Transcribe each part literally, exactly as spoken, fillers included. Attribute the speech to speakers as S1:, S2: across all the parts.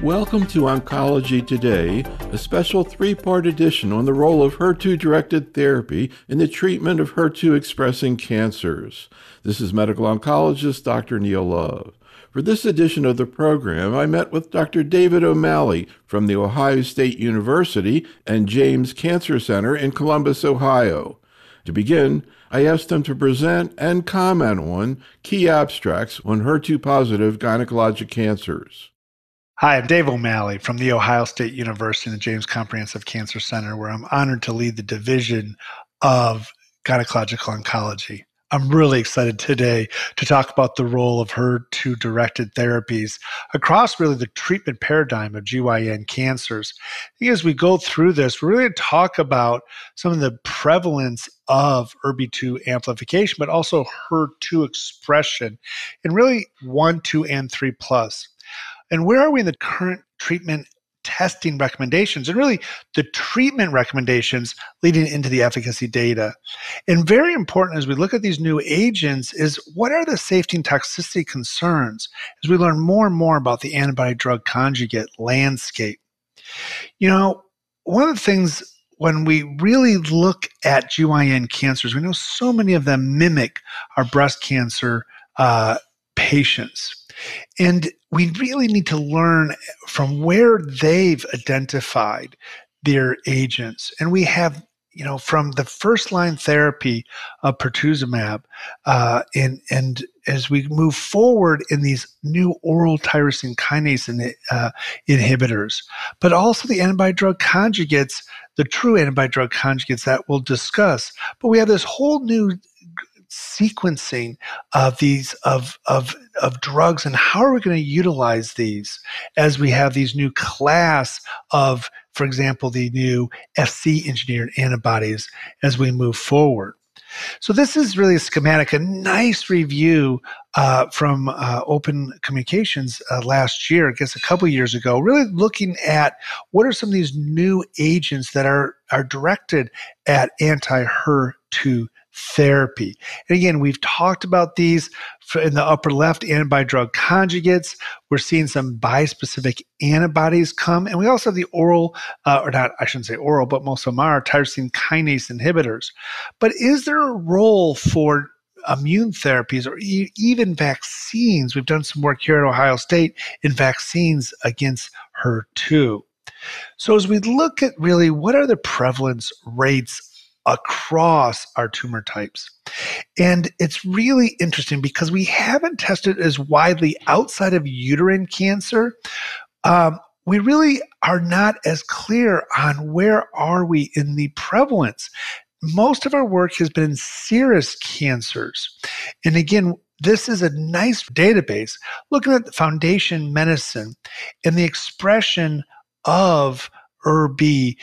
S1: Welcome to Oncology Today, a special three-part edition on the role of H E R two-directed therapy in the treatment of H E R two-expressing cancers. This is medical oncologist Doctor Neil Love. For this edition of the program, I met with Doctor David O'Malley from The Ohio State University and James Cancer Center in Columbus, Ohio. To begin, I asked him to present and comment on key abstracts on H E R two-positive gynecologic cancers.
S2: Hi, I'm Dave O'Malley from The Ohio State University and the James Comprehensive Cancer Center, where I'm honored to lead the Division of Gynecological Oncology. I'm really excited today to talk about the role of H E R two-directed therapies across really the treatment paradigm of G Y N cancers. I think as we go through this, we're really going to talk about some of the prevalence of E R B two amplification, but also H E R two expression in really one, two, and three plus. And where are we in the current treatment testing recommendations and really the treatment recommendations leading into the efficacy data? And very important as we look at these new agents is what are the safety and toxicity concerns as we learn more and more about the antibody drug conjugate landscape. You know, one of the things when we really look at G Y N cancers, we know so many of them mimic our breast cancer uh, patients. And we really need to learn from where they've identified their agents. And we have, you know, from the first line therapy of pertuzumab, uh, and, and as we move forward in these new oral tyrosine kinase in, uh, inhibitors, but also the antibody drug conjugates, the true antibody drug conjugates that we'll discuss. But we have this whole new sequencing of these of of of drugs, and how are we going to utilize these as we have these new class of, for example, the new F C engineered antibodies as we move forward. So this is really a schematic, a nice review uh, from uh, Open Communications uh, last year, I guess a couple years ago, really looking at what are some of these new agents that are are directed at anti-H E R two therapy. And again, we've talked about these in the upper left, antibody drug conjugates. We're seeing some bispecific antibodies come. And we also have the oral, uh, or not, I shouldn't say oral, but most of them are tyrosine kinase inhibitors. But is there a role for immune therapies or e- even vaccines? We've done some work here at Ohio State in vaccines against H E R two. So as we look at really what are the prevalence rates across our tumor types. And it's really interesting because we haven't tested as widely outside of uterine cancer. Um, we really are not as clear on where are we in the prevalence. Most of our work has been in serous cancers. And again, this is a nice database looking at the Foundation Medicine and the expression of E R B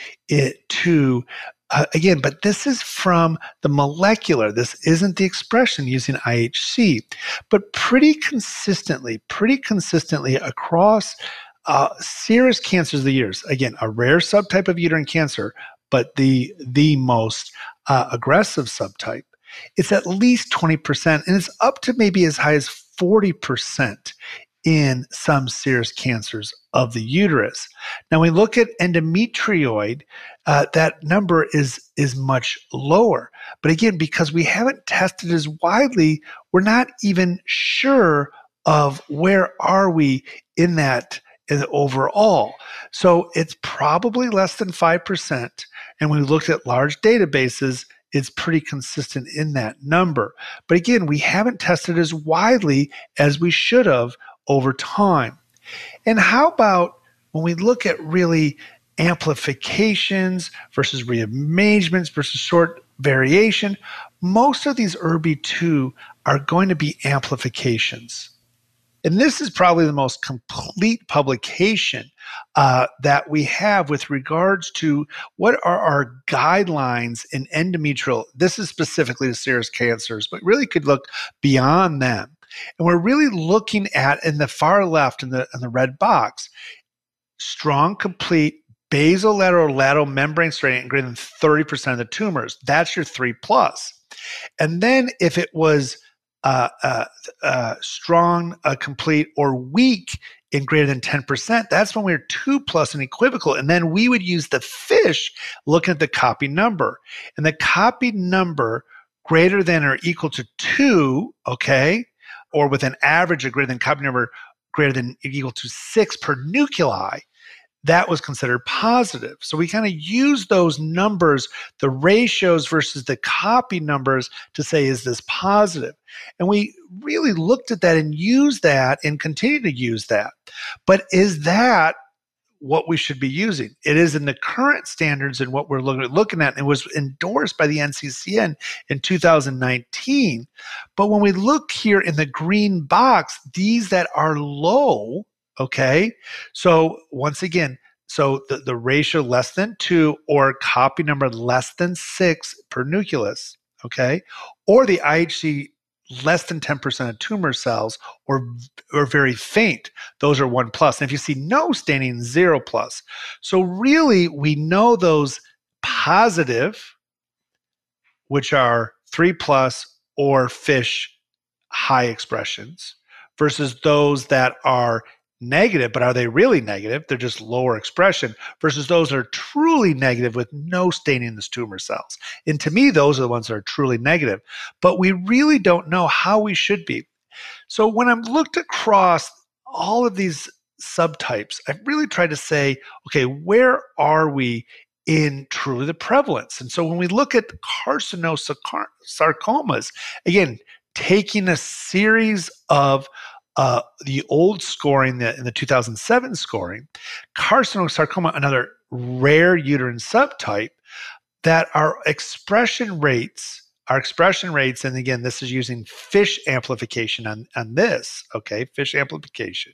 S2: two. Uh, again, but this is from the molecular. This isn't the expression using I H C, but pretty consistently, pretty consistently across uh, serous cancers of the years. Again, a rare subtype of uterine cancer, but the the most uh, aggressive subtype. It's at least twenty percent, and it's up to maybe as high as forty percent in some serous cancers of the uterus. Now, when we look at endometrioid, uh, that number is, is much lower. But again, because we haven't tested as widely, we're not even sure of where are we in that in the overall. So it's probably less than five percent. And when we looked at large databases, it's pretty consistent in that number. But again, we haven't tested as widely as we should have over time. And how about when we look at really amplifications versus rearrangements versus short variation, most of these E R B two are going to be amplifications. And this is probably the most complete publication uh, that we have with regards to what are our guidelines in endometrial. This is specifically to serous cancers, but really could look beyond them. And we're really looking at, in the far left, in the, in the red box, strong, complete basolateral lateral membrane staining greater than thirty percent of the tumors. That's your three plus. And then if it was uh, uh, uh, strong, uh, complete, or weak in greater than ten percent, that's when we we're two plus and equivocal. And then we would use the FISH looking at the copy number. And the copy number greater than or equal to two, okay, or with an average of greater than copy number greater than or equal to six per nuclei, that was considered positive. So we kind of use those numbers, the ratios versus the copy numbers, to say, is this positive? And we really looked at that and used that and continue to use that. But is that what we should be using? It is in the current standards and what we're looking at. And it was endorsed by the N C C N in two thousand nineteen. But when we look here in the green box, these that are low, okay, so once again, so the, the ratio less than two or copy number less than six per nucleus, okay, or the I H C less than ten percent of tumor cells or, or very faint, those are one plus. And if you see no staining, zero plus. So really, we know those positive, which are three plus or FISH high expressions, versus those that are negative, but are they really negative? They're just lower expression, versus those that are truly negative with no staining in the tumor cells. And to me, those are the ones that are truly negative. But we really don't know how we should be. So when I've looked across all of these subtypes, I've really tried to say, okay, where are we in truly the prevalence? And so when we look at carcinosarcomas, again, taking a series of Uh, the old scoring, the, in the two thousand seven scoring, carcinosarcoma, another rare uterine subtype, that our expression rates, our expression rates, and again, this is using FISH amplification on, on this, okay, FISH amplification,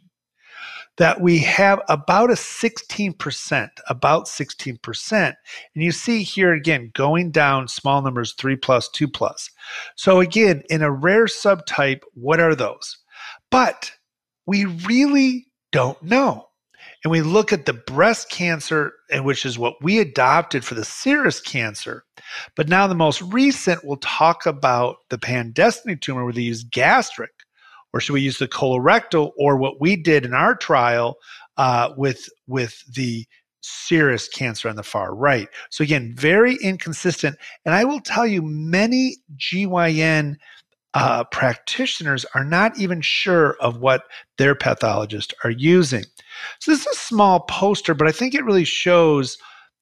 S2: that we have about a sixteen percent, about sixteen percent. And you see here again, going down small numbers, three plus, two plus. So again, in a rare subtype, what are those? But we really don't know. And we look at the breast cancer, and which is what we adopted for the serous cancer. But now the most recent, we'll talk about the pan-destiny tumor where they use gastric, or should we use the colorectal, or what we did in our trial uh, with, with the serous cancer on the far right. So again, very inconsistent. And I will tell you, many G Y N Uh, practitioners are not even sure of what their pathologists are using. So this is a small poster, but I think it really shows,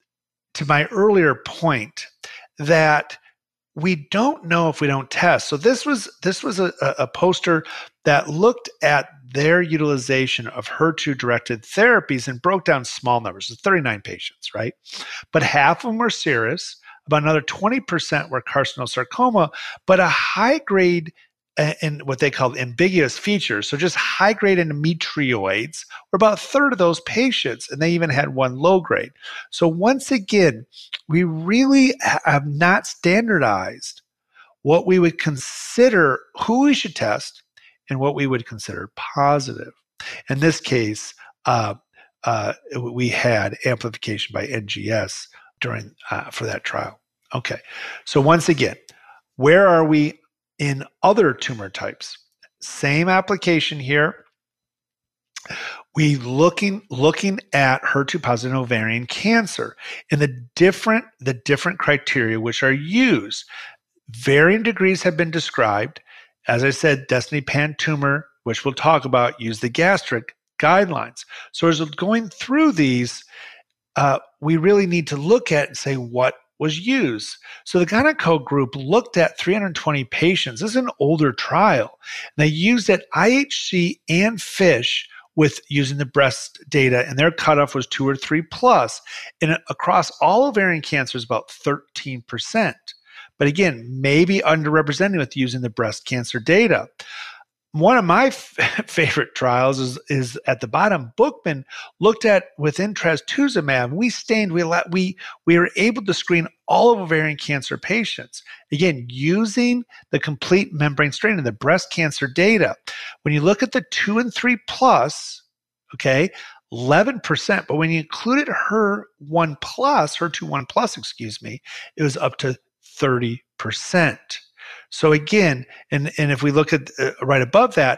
S2: to my earlier point, that we don't know if we don't test. So this was this was a, a poster that looked at their utilization of H E R two-directed therapies and broke down small numbers. So thirty-nine patients, right? But half of them were serous. About another twenty percent were carcinosarcoma, but a high grade and what they call ambiguous features, so just high grade endometrioids, were about a third of those patients, and they even had one low grade. So once again, we really have not standardized what we would consider, who we should test, and what we would consider positive. In this case, uh, uh, we had amplification by N G S during uh, for that trial. Okay, so once again, where are we in other tumor types? Same application here. We looking looking at H E R two positive ovarian cancer and the different the different criteria which are used. Varying degrees have been described. As I said, Destiny Pan tumor, which we'll talk about, use the gastric guidelines. So as we're going through these, uh, we really need to look at and say what was used. So the Gyneco group looked at three hundred twenty patients. This is an older trial. And they used at I H C and FISH with using the breast data, and their cutoff was two or three plus. And across all ovarian cancers, about thirteen percent. But again, maybe underrepresented with using the breast cancer data. One of my f- favorite trials is, is at the bottom. Bookman looked at within trastuzumab. We stained, we, we, we were able to screen all of ovarian cancer patients. Again, using the complete membrane staining and the breast cancer data. When you look at the two and three plus, okay, eleven percent. But when you included her one plus, her two one plus, excuse me, it was up to thirty percent. So again, and, and if we look at uh, right above that,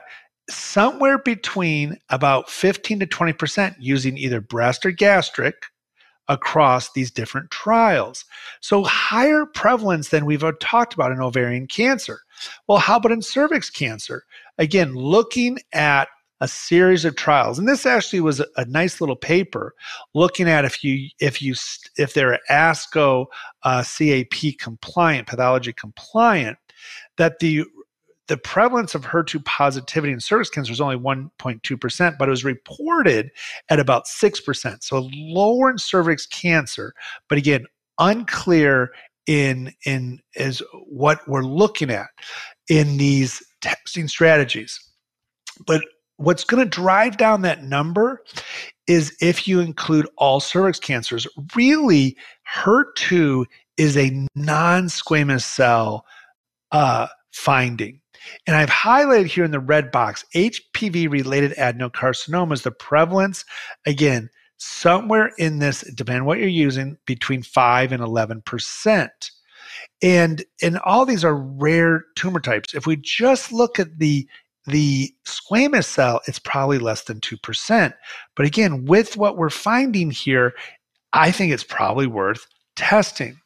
S2: somewhere between about fifteen to twenty percent using either breast or gastric across these different trials. So higher prevalence than we've talked about in ovarian cancer. Well, how about in cervix cancer? Again, looking at a series of trials, and this actually was a, a nice little paper looking at if you if you if they're ASCO uh, C A P compliant, pathology compliant, that the the prevalence of H E R two positivity in cervix cancer is only one point two percent, but it was reported at about six percent. So lower in cervix cancer, but again, unclear in in is what we're looking at in these testing strategies. But what's going to drive down that number is if you include all cervix cancers. Really, H E R two is a non-squamous cell uh, finding. And I've highlighted here in the red box, H P V-related adenocarcinomas, the prevalence, again, somewhere in this, depending on what you're using, between five and eleven percent. And, and all these are rare tumor types. If we just look at the The squamous cell, it's probably less than two percent. But again, with what we're finding here, I think it's probably worth testing.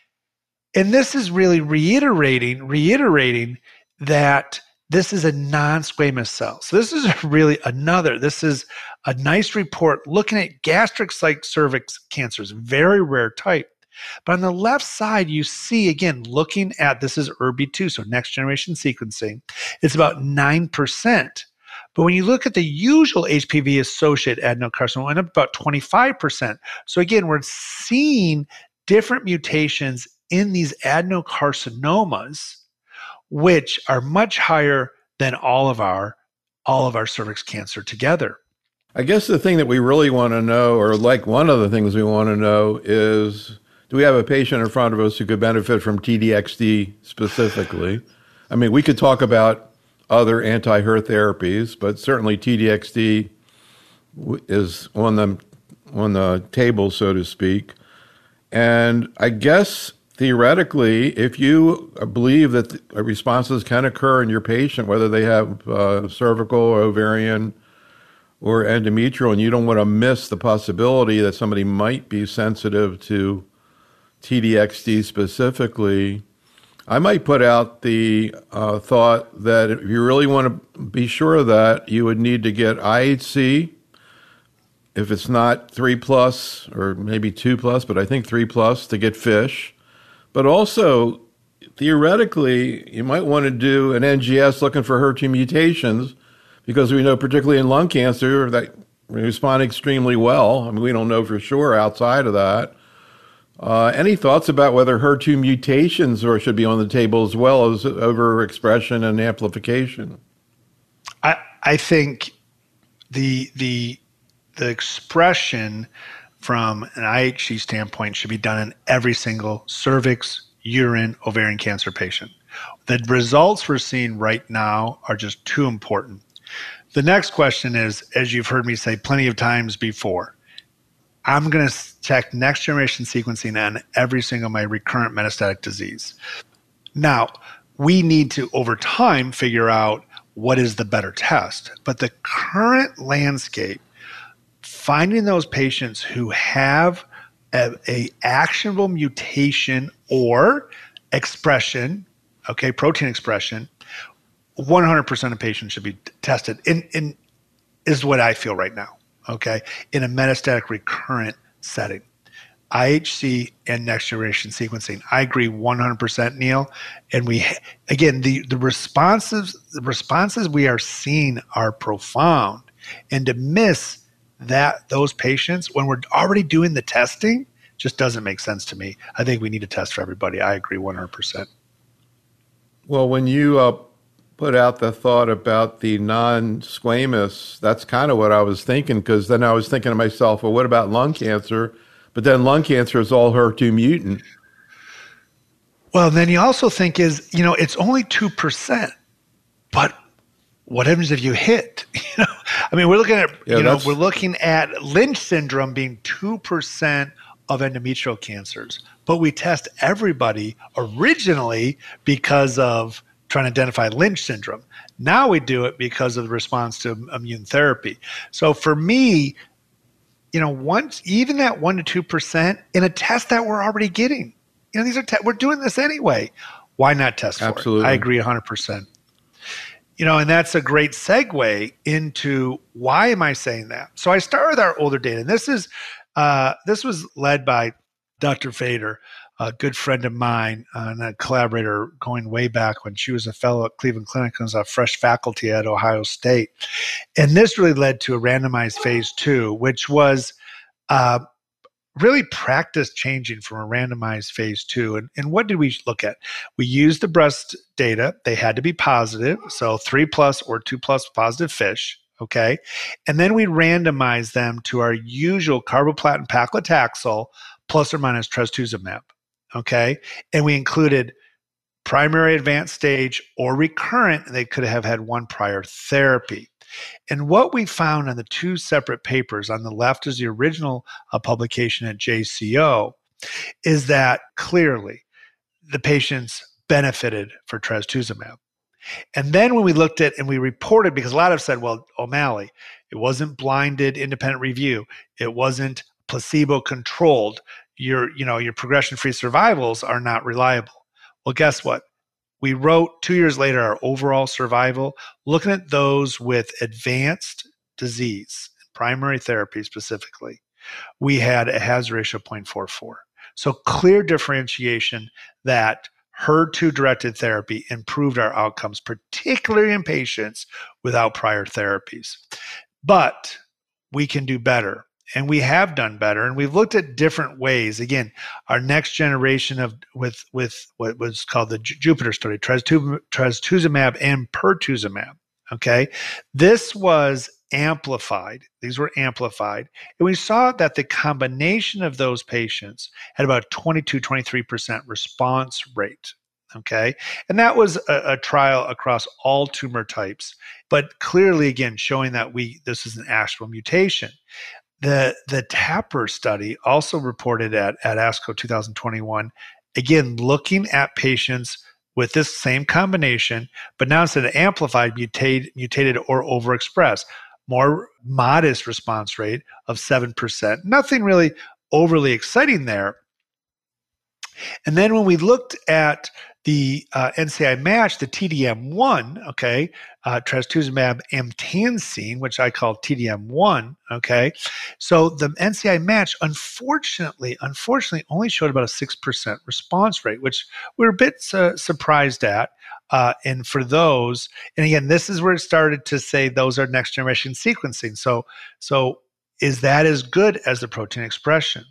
S2: And this is really reiterating, reiterating that this is a non-squamous cell. So this is really another, this is a nice report looking at gastric like cervix cancers, very rare type. But on the left side, you see, again, looking at, this is E R B two, so next generation sequencing, it's about nine percent. But when you look at the usual H P V-associated adenocarcinoma, it's about twenty-five percent. So again, we're seeing different mutations in these adenocarcinomas, which are much higher than all of our, all of our cervix cancer together.
S1: I guess the thing that we really want to know, or like one of the things we want to know is, do we have a patient in front of us who could benefit from T D X D specifically? I mean, we could talk about other anti-H E R therapies, but certainly T D X D is on the, on the table, so to speak. And I guess theoretically, if you believe that responses can occur in your patient, whether they have uh, cervical or ovarian or endometrial, and you don't want to miss the possibility that somebody might be sensitive to T D X D specifically, I might put out the uh, thought that if you really want to be sure of that, you would need to get I H C, if it's not three plus or maybe two plus, but I think three plus to get FISH. But also, theoretically, you might want to do an N G S looking for H E R two mutations, because we know particularly in lung cancer that respond extremely well. I mean, we don't know for sure outside of that. Uh, any thoughts about whether H E R two mutations or should be on the table as well as overexpression and amplification?
S2: I I think the the the expression from an I H C standpoint should be done in every single cervix, urine, ovarian cancer patient. The results we're seeing right now are just too important. The next question is, as you've heard me say plenty of times before, I'm going to check next generation sequencing on every single my recurrent metastatic disease. Now, we need to, over time, figure out what is the better test. But the current landscape, finding those patients who have a, a actionable mutation or expression, okay, protein expression, one hundred percent of patients should be tested in, in is what I feel right now. Okay, in a metastatic recurrent setting, I H C and next generation sequencing. I agree one hundred percent, Neil. And we, again, the, the responses, the responses we are seeing are profound. And to miss that, those patients, when we're already doing the testing, just doesn't make sense to me. I think we need to test for everybody. I agree one hundred percent.
S1: Well, when you uh, put out the thought about the non-squamous, that's kind of what I was thinking, because then I was thinking to myself, well, what about lung cancer? But then lung cancer is all H E R two mutant.
S2: Well, then you also think is, you know, it's only two percent, but what happens if you hit? You know, I mean, we're looking at, yeah, you know, we're looking at Lynch syndrome being two percent of endometrial cancers, but we test everybody originally because of trying to identify Lynch syndrome. Now we do it because of the response to immune therapy. So for me, you know, once even that one to two percent in a test that we're already getting, you know, these are te- we're doing this anyway. Why not test for
S1: Absolutely.
S2: it? I agree one hundred percent. You know, and that's a great segue into why am I saying that? So I start with our older data. And this is uh, this was led by Doctor Fader, a good friend of mine uh, and a collaborator going way back when she was a fellow at Cleveland Clinic and was a fresh faculty at Ohio State. And this really led to a randomized phase two, which was uh, really practice changing from a randomized phase two. And, and what did we look at? We used the breast data. They had to be positive, so three plus or two plus positive fish, okay? And then we randomized them to our usual carboplatin paclitaxel plus or minus trastuzumab, okay? And we included primary advanced stage or recurrent, and they could have had one prior therapy. And what we found in the two separate papers, on the left is the original uh, publication at J C O, is that clearly the patients benefited for trastuzumab. And then when we looked at and we reported, because a lot have said, well, O'Malley, it wasn't blinded independent review. It wasn't placebo controlled. Your, you know, your progression-free survivals are not reliable. Well, guess what? We wrote two years later our overall survival, looking at those with advanced disease, primary therapy specifically. We had a hazard ratio of zero point four four. So clear differentiation that H E R two-directed therapy improved our outcomes, particularly in patients without prior therapies. But we can do better. And we have done better, and we've looked at different ways. Again, our next generation of with with what was called the Jupiter study, trastuzumab and pertuzumab. Okay, this was amplified. These were amplified, and we saw that the combination of those patients had about twenty-two, twenty-three percent response rate. Okay, and that was a, a trial across all tumor types, but clearly, again, showing that we this is an actual mutation. The the TAPPER study also reported at, at ASCO twenty twenty-one, again, looking at patients with this same combination, but now instead of amplified, mutate, mutated or overexpressed, more modest response rate of seven percent. Nothing really overly exciting there. And then when we looked at the uh, N C I match, the T D M one, okay, uh, trastuzumab emtansine, which I call T D M one, okay. So the N C I match, unfortunately, unfortunately, only showed about a six percent response rate, which we were a bit uh, surprised at. Uh, and for those, and again, this is where it started to say those are next generation sequencing. So, so is that as good as the protein expression?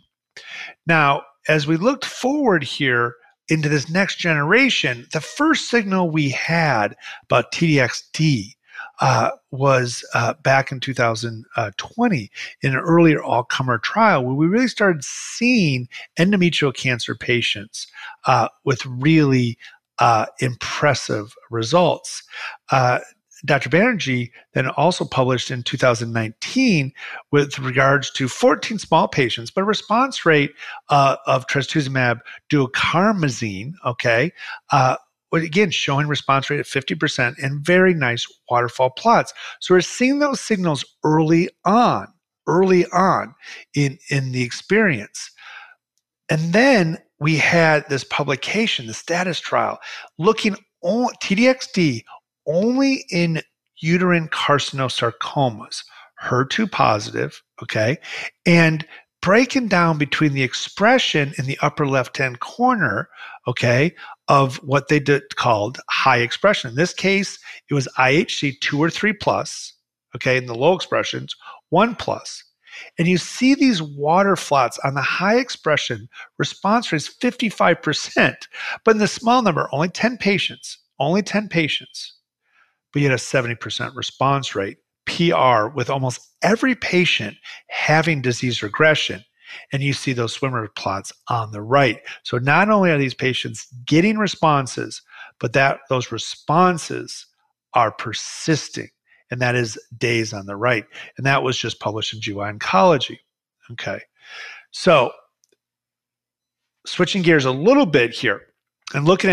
S2: Now, as we looked forward here into this next generation, the first signal we had about T D X D uh, was uh, back in two thousand twenty in an earlier all-comer trial where we really started seeing endometrial cancer patients uh, with really uh, impressive results. Uh, Doctor Banerjee then also published in two thousand nineteen with regards to fourteen small patients, but a response rate uh, of trastuzumab duocarmazine, okay, uh, again, showing response rate at fifty percent and very nice waterfall plots. So we're seeing those signals early on, early on in, in the experience. And then we had this publication, the status trial, looking on T D X D only in uterine carcinosarcomas, H E R two positive, okay, and breaking down between the expression in the upper left-hand corner, okay, of what they did, called high expression. In this case, it was I H C two or three plus, okay, in the low expressions, one plus. And you see these water plots on the high expression, response rate is fifty-five percent, but in the small number, only ten patients, only ten patients, but you had a seventy percent response rate, P R, with almost every patient having disease regression. And you see those swimmer plots on the right. So not only are these patients getting responses, but that those responses are persisting. And that is days on the right. And that was just published in G Y Oncology. Okay. So switching gears a little bit here and looking at our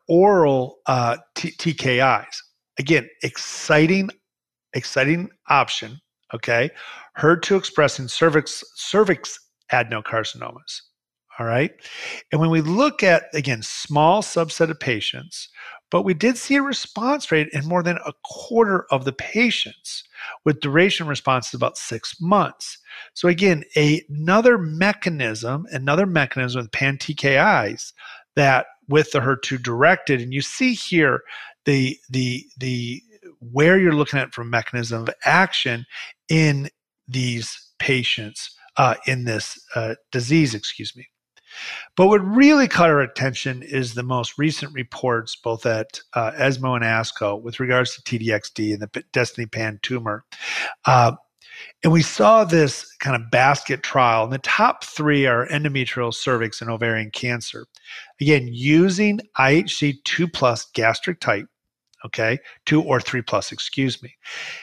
S2: oral uh, T- TKIs. Again, exciting, exciting option. Okay, H E R two expressing cervix cervix adenocarcinomas. All right, and when we look at again small subset of patients, but we did see a response rate in more than a quarter of the patients, with duration response of about six months. So again, a, another mechanism, another mechanism with pan T K Is that with the H E R two directed, and you see here the the the where you're looking at from mechanism of action in these patients uh, in this uh, disease, excuse me. But what really caught our attention is the most recent reports, both at uh, ESMO and ASCO, with regards to T D X D and the Destiny Pan tumor. Uh, and we saw this kind of basket trial. And the top three are endometrial, cervix, and ovarian cancer. Again, using I H C two plus gastric type, okay, two or three plus, excuse me.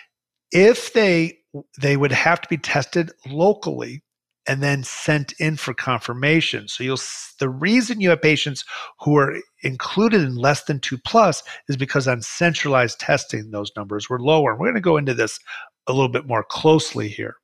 S2: If they they would have to be tested locally and then sent in for confirmation. So you'll the reason you have patients who are included in less than two plus is because on centralized testing, those numbers were lower. And we're going to go into this a little bit more closely here.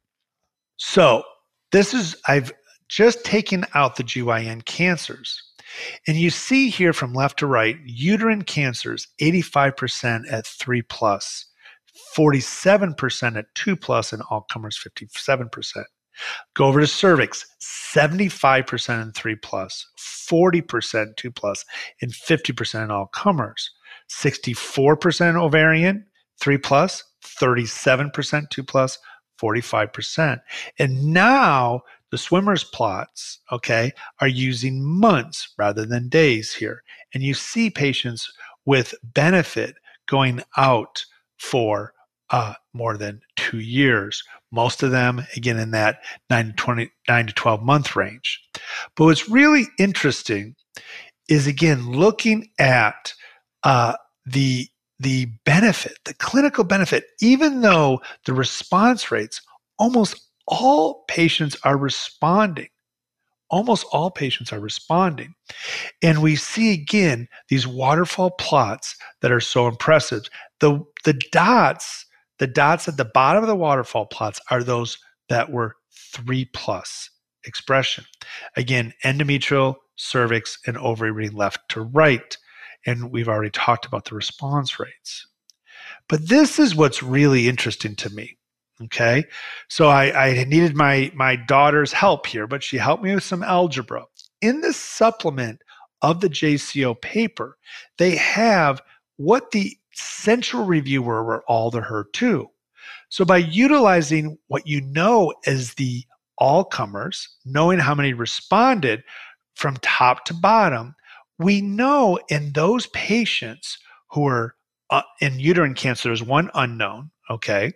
S2: So this is, I've just taken out the G Y N cancers. And you see here from left to right, uterine cancers, eighty-five percent at three plus, forty-seven percent at two plus, and all comers, fifty-seven percent. Go over to cervix, seventy-five percent in three plus, forty percent two plus, and fifty percent in all comers. sixty-four percent ovarian, three plus, thirty-seven percent two plus, forty-five percent. And now the swimmers plots, okay, are using months rather than days here. And you see patients with benefit going out for uh, more than two years. Most of them, again, in that nine to twenty, nine to twelve month range. But what's really interesting is, again, looking at uh, the, the benefit, the clinical benefit, even though the response rates, almost all patients are responding. Almost all patients are responding. And we see, again, these waterfall plots that are so impressive. The, the dots, the dots at the bottom of the waterfall plots are those that were three plus expression. Again, endometrial, cervix, and ovary left to right. And we've already talked about the response rates. But this is what's really interesting to me. Okay, so I, I needed my, my daughter's help here, but she helped me with some algebra. In this supplement of the J C O paper, they have what the central review were, were all the H E R two. So by utilizing what you know as the all comers, knowing how many responded from top to bottom, we know in those patients who are uh, in uterine cancer, there's one unknown, okay,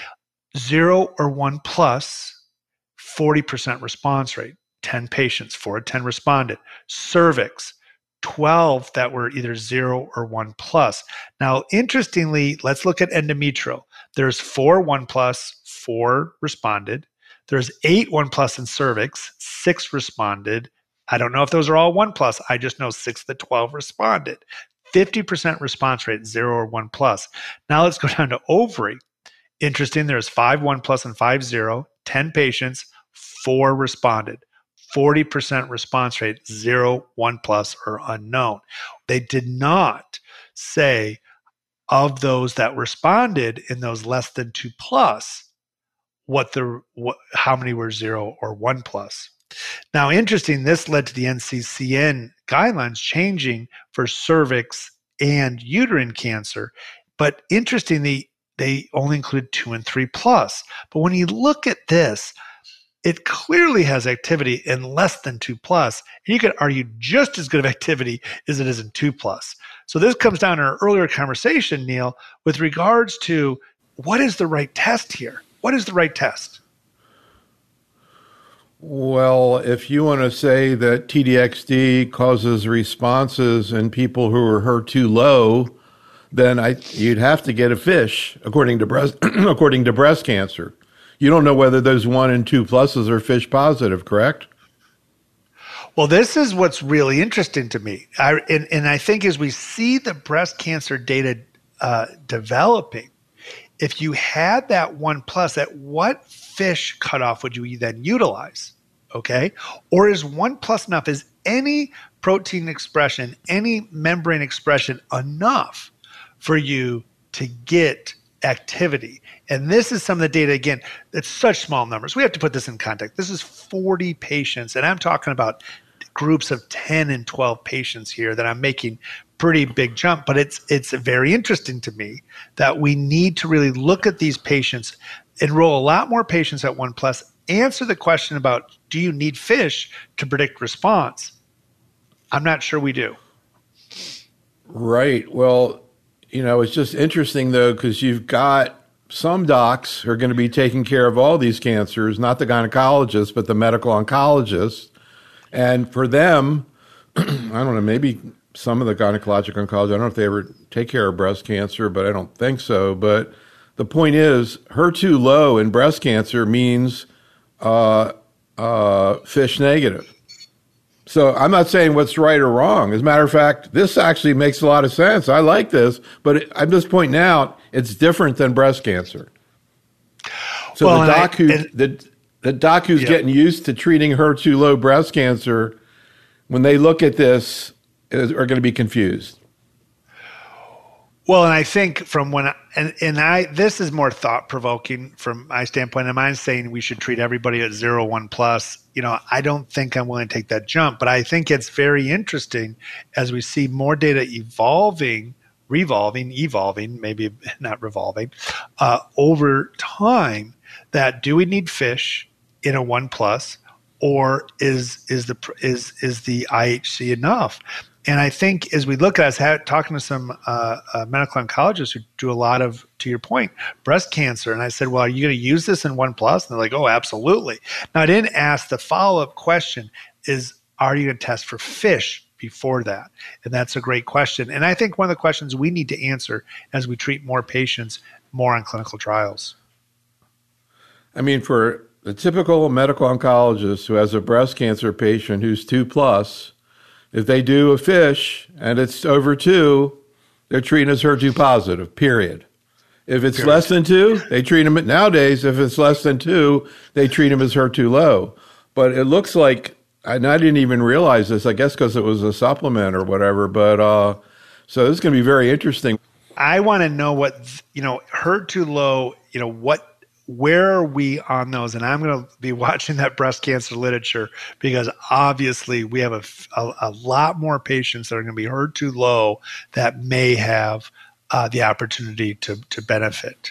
S2: zero or one plus, forty percent response rate, ten patients, four of ten responded. Cervix, twelve that were either zero or one plus. Now, interestingly, let's look at endometrial. There's four one plus, four responded. There's eight one plus in cervix, six responded. I don't know if those are all one plus. I just know six of the twelve responded. fifty percent response rate, zero or one plus. Now let's go down to ovary. Interesting, there's five one plus and five zero, ten patients, four responded. forty percent response rate, zero, one plus, or unknown. They did not say of those that responded in those less than two plus, what the what, how many were zero or one plus. Now, interesting, this led to the N C C N guidelines changing for cervix and uterine cancer. But interestingly, they only include two and three plus. But when you look at this, it clearly has activity in less than two plus. And you could argue just as good of activity as it is in two plus. So this comes down to our earlier conversation, Neil, with regards to what is the right test here? What is the right test?
S1: Well, if you want to say that T D X D causes responses in people who are H E R two low, then I, you'd have to get a FISH according to breast according to breast cancer. You don't know whether those one and two pluses are FISH positive, correct?
S2: Well, this is what's really interesting to me. I, and, and I think as we see the breast cancer data uh, developing, if you had that one plus, at what FISH cutoff would you then utilize? Okay. Or is one plus enough? Is any protein expression, any membrane expression enough for you to get activity? And this is some of the data, again, it's such small numbers. We have to put this in context. This is forty patients, and I'm talking about groups of ten and twelve patients here that I'm making pretty big jump, but it's it's very interesting to me that we need to really look at these patients, enroll a lot more patients at one plus, answer the question about, do you need FISH to predict response? I'm not sure we do.
S1: Right. Well, you know, it's just interesting, though, because you've got some docs who are going to be taking care of all these cancers, not the gynecologists, but the medical oncologists. And for them, I don't know, maybe some of the gynecologic oncology, I don't know if they ever take care of breast cancer, but I don't think so. But the point is, H E R two low in breast cancer means uh, uh, FISH negative. So I'm not saying what's right or wrong. As a matter of fact, this actually makes a lot of sense. I like this, but it, I'm just pointing out it's different than breast cancer. So well, the doc I, who and, the the doc who's yeah. getting used to treating H E R two low breast cancer, when they look at this, is, are going to be confused.
S2: Well, and I think from when I, and and I this is more thought provoking from my standpoint. And I'm saying we should treat everybody at zero one plus. You know, I don't think I'm willing to take that jump, but I think it's very interesting as we see more data evolving, revolving, evolving, maybe not revolving, uh, over time. That do we need FISH in a one plus, or is is the is is the I H C enough? And I think as we look at us had, talking to some uh, uh, medical oncologists who do a lot of, to your point, breast cancer. And I said, well, are you going to use this in one plus? And they're like, oh, absolutely. Now, I didn't ask the follow-up question is, are you going to test for FISH before that? And that's a great question. And I think one of the questions we need to answer as we treat more patients more on clinical trials.
S1: I mean, for the typical medical oncologist who has a breast cancer patient who's two plus, if they do a FISH and it's over two, they're treating as H E R two positive, period. If it's period. less than two, they treat them, nowadays, if it's less than two, they treat them as H E R two low. But it looks like, and I didn't even realize this, I guess because it was a supplement or whatever, but uh, so this is going to be very interesting.
S2: I want to know what, you know, H E R two low, you know, what, where are we on those? And I'm going to be watching that breast cancer literature because obviously we have a, a, a lot more patients that are going to be H E R two low that may have uh, the opportunity to, to benefit.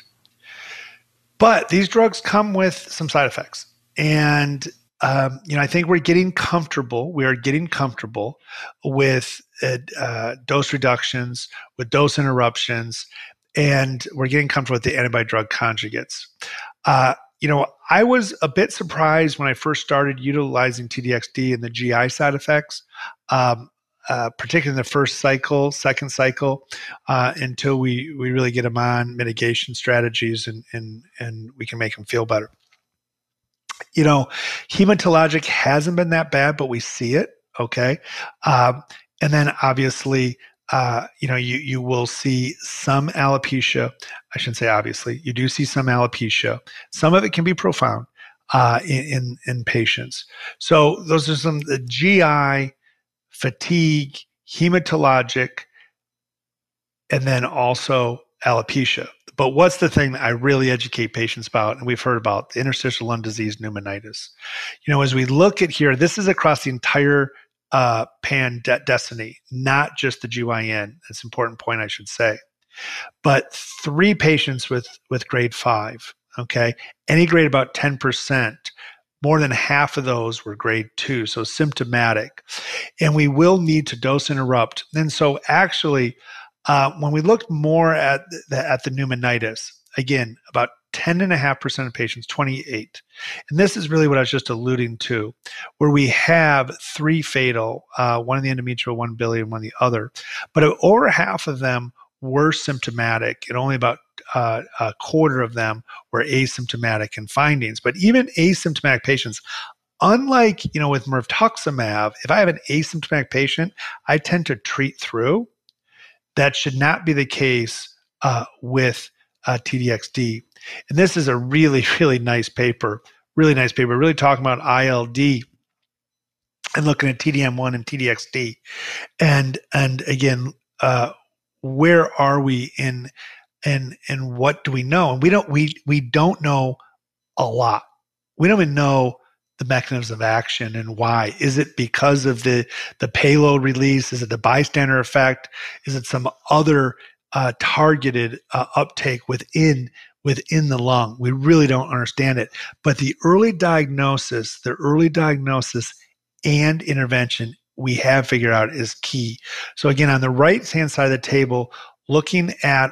S2: But these drugs come with some side effects. And, um, you know, I think we're getting comfortable. We are getting comfortable with uh, dose reductions, with dose interruptions, and we're getting comfortable with the antibody drug conjugates. Uh, you know, I was a bit surprised when I first started utilizing T D X D and the G I side effects, um, uh, particularly in the first cycle, second cycle, uh, until we we really get them on mitigation strategies and and and we can make them feel better. You know, hematologic hasn't been that bad, but we see it. Okay, um, and then obviously. Uh, you know, you you will see some alopecia. I shouldn't say obviously. You do see some alopecia. Some of it can be profound uh, in, in in patients. So those are some the G I, fatigue, hematologic, and then also alopecia. But what's the thing that I really educate patients about, and we've heard about, the interstitial lung disease pneumonitis. You know, as we look at here, this is across the entire Uh, pan de- destiny, not just the G Y N. That's an important point, I should say. But three patients with, with grade five, okay? Any grade about ten percent. More than half of those were grade two, so symptomatic. And we will need to dose interrupt. And so actually, uh, when we looked more at the, at the pneumonitis, again, about ten point five percent of patients, twenty-eight. And this is really what I was just alluding to, where we have three fatal, uh, one in the endometrial, one biliary, and one in the other. But over half of them were symptomatic, and only about uh, a quarter of them were asymptomatic in findings. But even asymptomatic patients, unlike, you know, with mirvetuximab, if I have an asymptomatic patient, I tend to treat through. That should not be the case uh, with uh, T D X D. And this is a really, really nice paper, really nice paper, really talking about I L D and looking at T D M one and T D X D. And, and again, uh, where are we in, and, and what do we know? And we don't, we, we don't know a lot. We don't even know the mechanisms of action and why. Is it because of the, the payload release? Is it the bystander effect? Is it some other uh, targeted uh, uptake within within the lung? We really don't understand it. But the early diagnosis, the early diagnosis and intervention we have figured out is key. So again, on the right-hand side of the table, looking at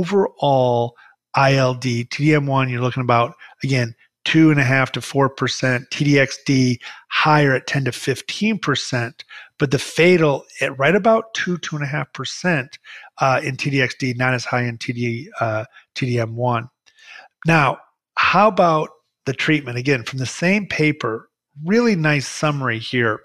S2: overall I L D, T D M one, you're looking about, again, two and a half to four percent, T D X D higher at ten to fifteen percent, but the fatal at right about two, two and a half percent uh, in T D X D, not as high in T D, uh, T D M one. Now, how about the treatment? Again, from the same paper, really nice summary here.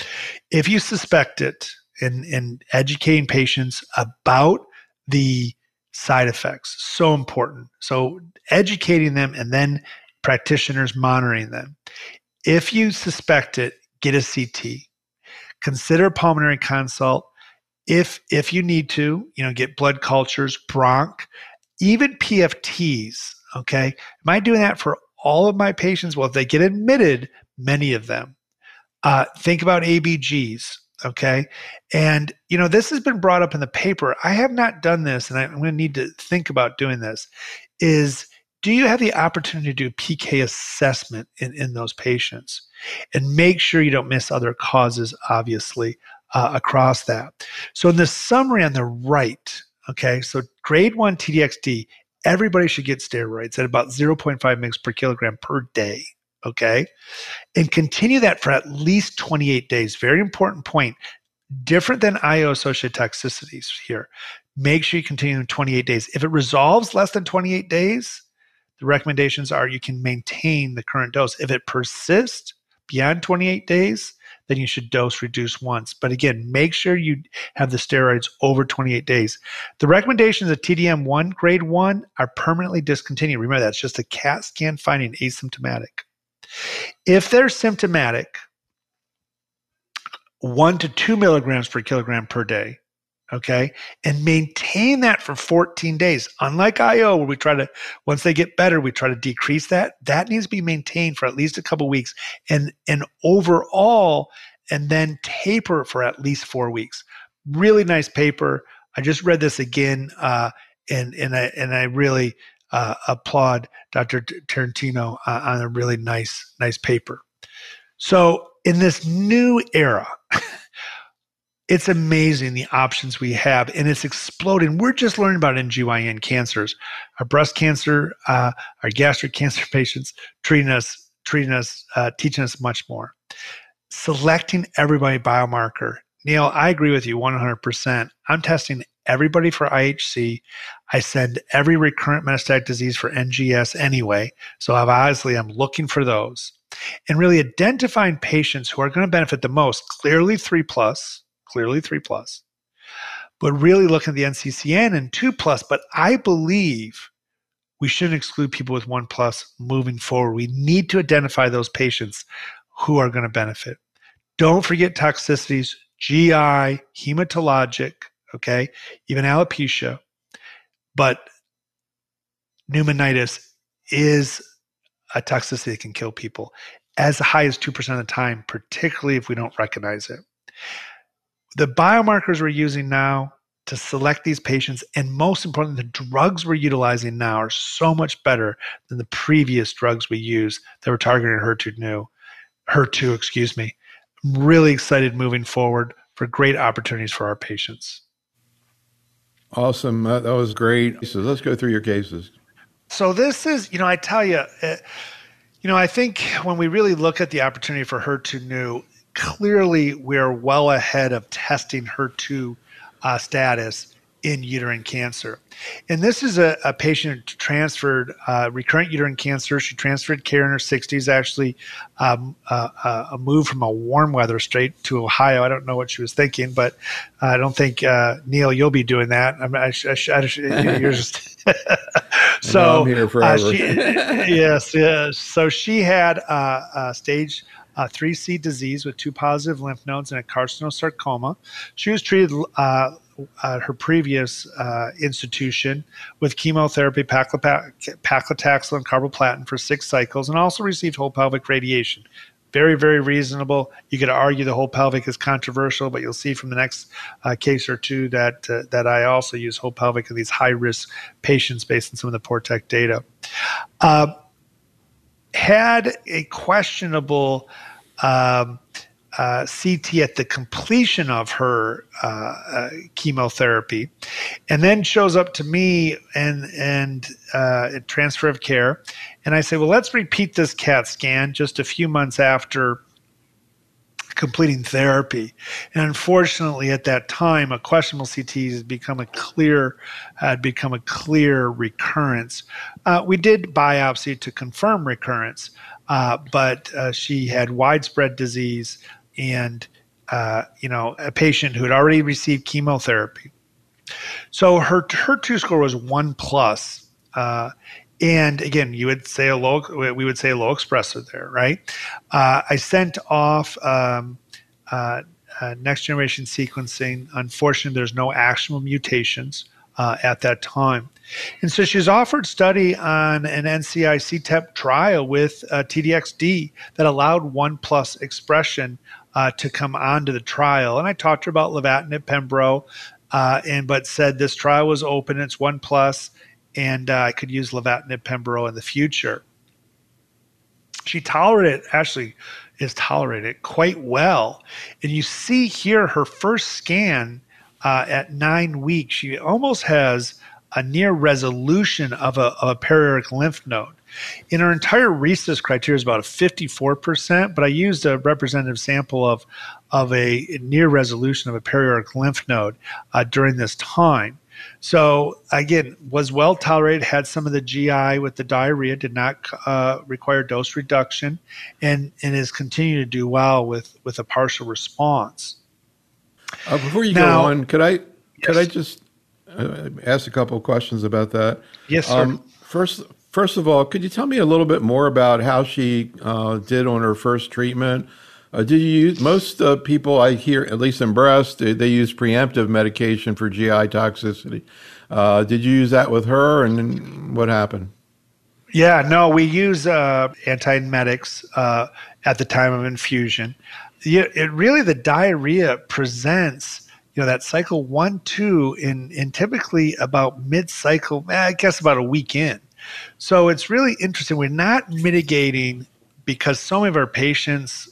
S2: If you suspect it, in, in educating patients about the side effects, so important. So educating them and then practitioners monitoring them. If you suspect it, get a C T. Consider pulmonary consult. If if you need to, you know, get blood cultures, bronch, even P F Ts. Okay, am I doing that for all of my patients? Well, if they get admitted, many of them. Uh, think about A B Gs. Okay, and you know this has been brought up in the paper. I have not done this, and I'm going to need to think about doing this. Is do you have the opportunity to do P K assessment in, in those patients? And make sure you don't miss other causes, obviously, uh, across that. So in the summary on the right, okay, so grade one T D X D, everybody should get steroids at about zero point five milligrams per kilogram per day, okay? And continue that for at least twenty-eight days. Very important point. Different than I O-associated toxicities here. Make sure you continue in twenty-eight days. If it resolves less than twenty-eight days, the recommendations are you can maintain the current dose. If it persists beyond twenty-eight days, then you should dose reduce once. But again, make sure you have the steroids over twenty-eight days. The recommendations of T D M one, grade one, are permanently discontinued. Remember, that's just a CAT scan finding asymptomatic. If they're symptomatic, one to two milligrams per kilogram per day. Okay, and maintain that for fourteen days. Unlike I O, where we try to, once they get better, we try to decrease that. That needs to be maintained for at least a couple weeks, and and overall, and then taper for at least four weeks. Really nice paper. I just read this again, uh, and and I and I really uh, applaud Doctor Tarantino uh, on a really nice nice paper. So in this new era. It's amazing the options we have, and it's exploding. We're just learning about N G Y N cancers. Our breast cancer, uh, our gastric cancer patients treating us, treating us, uh, teaching us much more. Selecting everybody biomarker. Neil, I agree with you one hundred percent. I'm testing everybody for I H C. I send every recurrent metastatic disease for N G S anyway, so obviously I'm looking for those. And really identifying patients who are going to benefit the most, clearly three plus, clearly three plus, but really looking at the N C C N and two plus. But I believe we shouldn't exclude people with one plus moving forward. We need to identify those patients who are going to benefit. Don't forget toxicities, G I, hematologic, okay, even alopecia, but pneumonitis is a toxicity that can kill people as high as two percent of the time, particularly if we don't recognize it. The biomarkers we're using now to select these patients, and most importantly, the drugs we're utilizing now are so much better than the previous drugs we used that were targeting H E R two new, H E R two, excuse me. I'm really excited moving forward for great opportunities for our patients.
S1: Awesome. Uh, that was great. So let's go through your cases.
S2: So this is, you know, I tell you, uh, you know, I think when we really look at the opportunity for H E R two new, clearly we're well ahead of testing H E R two uh, status in uterine cancer. And this is a, a patient who transferred uh, recurrent uterine cancer. She transferred care in her sixties, actually um, uh, uh, a move from a warm weather state to Ohio. I don't know what she was thinking, but I don't think, uh, Neil, you'll be doing that. I, I, I, I, you're just so
S1: I'm here forever.
S2: Uh, she, yes, yes. So she had uh, uh, stage uh, three C disease with two positive lymph nodes and a carcinosarcoma. She was treated uh, Uh, her previous uh, institution with chemotherapy, paclitaxel, and carboplatin for six cycles, and also received whole pelvic radiation. Very, very reasonable. You could argue the whole pelvic is controversial, but you'll see from the next uh, case or two that uh, that I also use whole pelvic in these high-risk patients based on some of the PORTEC data. Uh, had a questionable um, Uh, C T at the completion of her uh, uh, chemotherapy, and then shows up to me and and uh, transfer of care, and I say, well, let's repeat this CAT scan just a few months after completing therapy. And unfortunately, at that time, a questionable C T has become a clear had become a clear recurrence. Uh, we did biopsy to confirm recurrence, uh, but uh, she had widespread disease. And, uh, you know, a patient who had already received chemotherapy. So her H E R two score was one plus. Uh, and again, you would say a low, we would say a low expressor there, right? Uh, I sent off um, uh, uh, next generation sequencing. Unfortunately, there's no actionable mutations uh, at that time. And so she was offered study on an N C I C T E P trial with uh, T D X D that allowed one plus expression uh, to come onto the trial. And I talked to her about lenvatinib pembro, uh, and but said this trial was open, it's one plus, and uh, I could use lenvatinib pembro in the future. She tolerated it, actually is tolerated quite well. And you see here her first scan uh, at nine weeks, she almost has a near resolution of a, of a periaortic lymph node. In our entire RECIST criteria is about a fifty-four percent, but I used a representative sample of, of a near resolution of a periaortic lymph node uh, during this time. So again, was well tolerated, had some of the G I with the diarrhea, did not uh, require dose reduction, and, and is continuing to do well with, with a partial response.
S1: Uh, before you now, go on, could I could yes. I just uh, ask a couple of questions about that?
S2: Yes, sir.
S1: Um, first, first of all, could you tell me a little bit more about how she uh, did on her first treatment? Uh, did you use, most uh, people I hear, at least in breast, they, they use preemptive medication for G I toxicity. Uh, did you use that with her, and then what happened?
S2: Yeah, no, we use uh, antiemetics uh, at the time of infusion. It really, the diarrhea presents, you know, that cycle one, two in, in typically about mid-cycle, I guess about a week in. So it's really interesting. We're not mitigating because so many of our patients,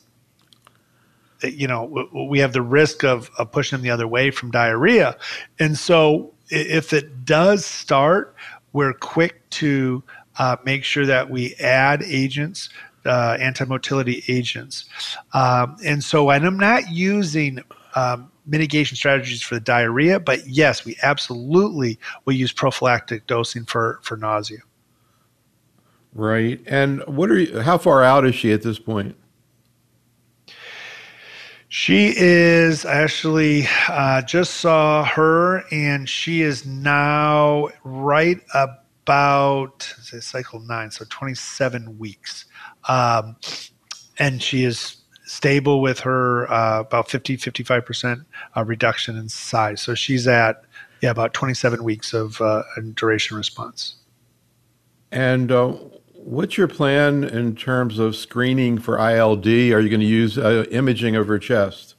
S2: you know, we have the risk of, of pushing them the other way from diarrhea. And so if it does start, we're quick to uh, make sure that we add agents, uh, anti-motility agents. Um, and so and I'm not using um, mitigation strategies for the diarrhea, but yes, we absolutely will use prophylactic dosing for, for nausea.
S1: Right. And what are you, how far out is she at this point?
S2: She is actually, uh, just saw her, and she is now right about say cycle nine, so twenty-seven weeks. Um, and she is stable with her uh, about fifty, fifty-five percent uh, reduction in size. So she's at, yeah, about twenty-seven weeks of uh, duration response.
S1: And uh, what's your plan in terms of screening for I L D? Are you going to use uh, imaging of her chest?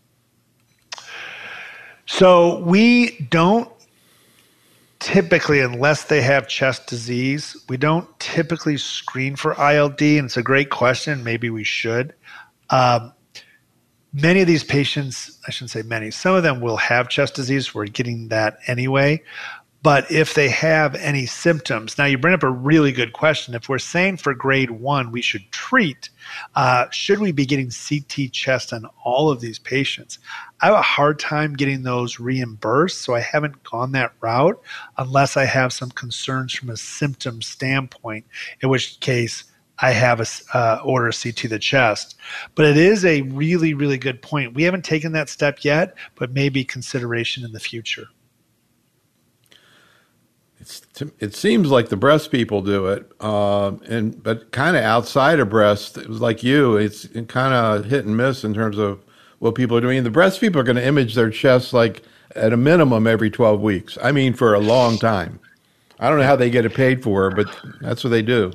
S2: So we don't typically, unless they have chest disease, we don't typically screen for I L D, and it's a great question. Maybe we should. Um, many of these patients, I shouldn't say many, some of them will have chest disease. We're getting that anyway. But if they have any symptoms, now you bring up a really good question. If we're saying for grade one we should treat, uh, should we be getting C T chest on all of these patients? I have a hard time getting those reimbursed, so I haven't gone that route unless I have some concerns from a symptom standpoint, in which case I have a uh, order a C T the chest. But it is a really, really good point. We haven't taken that step yet, but maybe consideration in the future.
S1: It's, it seems like the breast people do it, uh, and but kind of outside of breast, it was like you, it's kind of hit and miss in terms of what people are doing. The breast people are going to image their chests like at a minimum every twelve weeks. I mean, for a long time. I don't know how they get it paid for, but that's what they do.